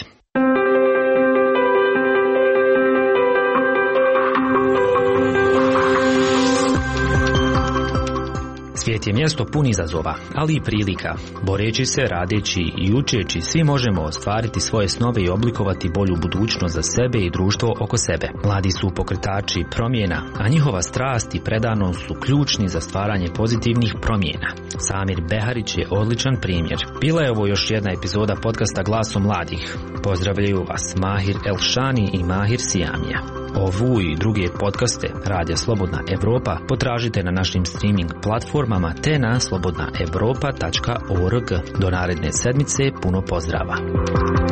Svijet je mjesto pun izazova, ali i prilika. Boreći se, radeći i učeći, svi možemo ostvariti svoje snove i oblikovati bolju budućnost za sebe i društvo oko sebe. Mladi su pokretači promjena, a njihova strast i predanost su ključni za stvaranje pozitivnih promjena. Samir Beharić je odličan primjer. Bila je ovo još jedna epizoda podcasta Glasom mladih. Pozdravljaju vas Mahir Elšani i Mahir Sijamija. Ovu i druge podcaste Radija Slobodna Evropa potražite na našim streaming platformama te na slobodna evropa tačka org. Do naredne sedmice puno pozdrava.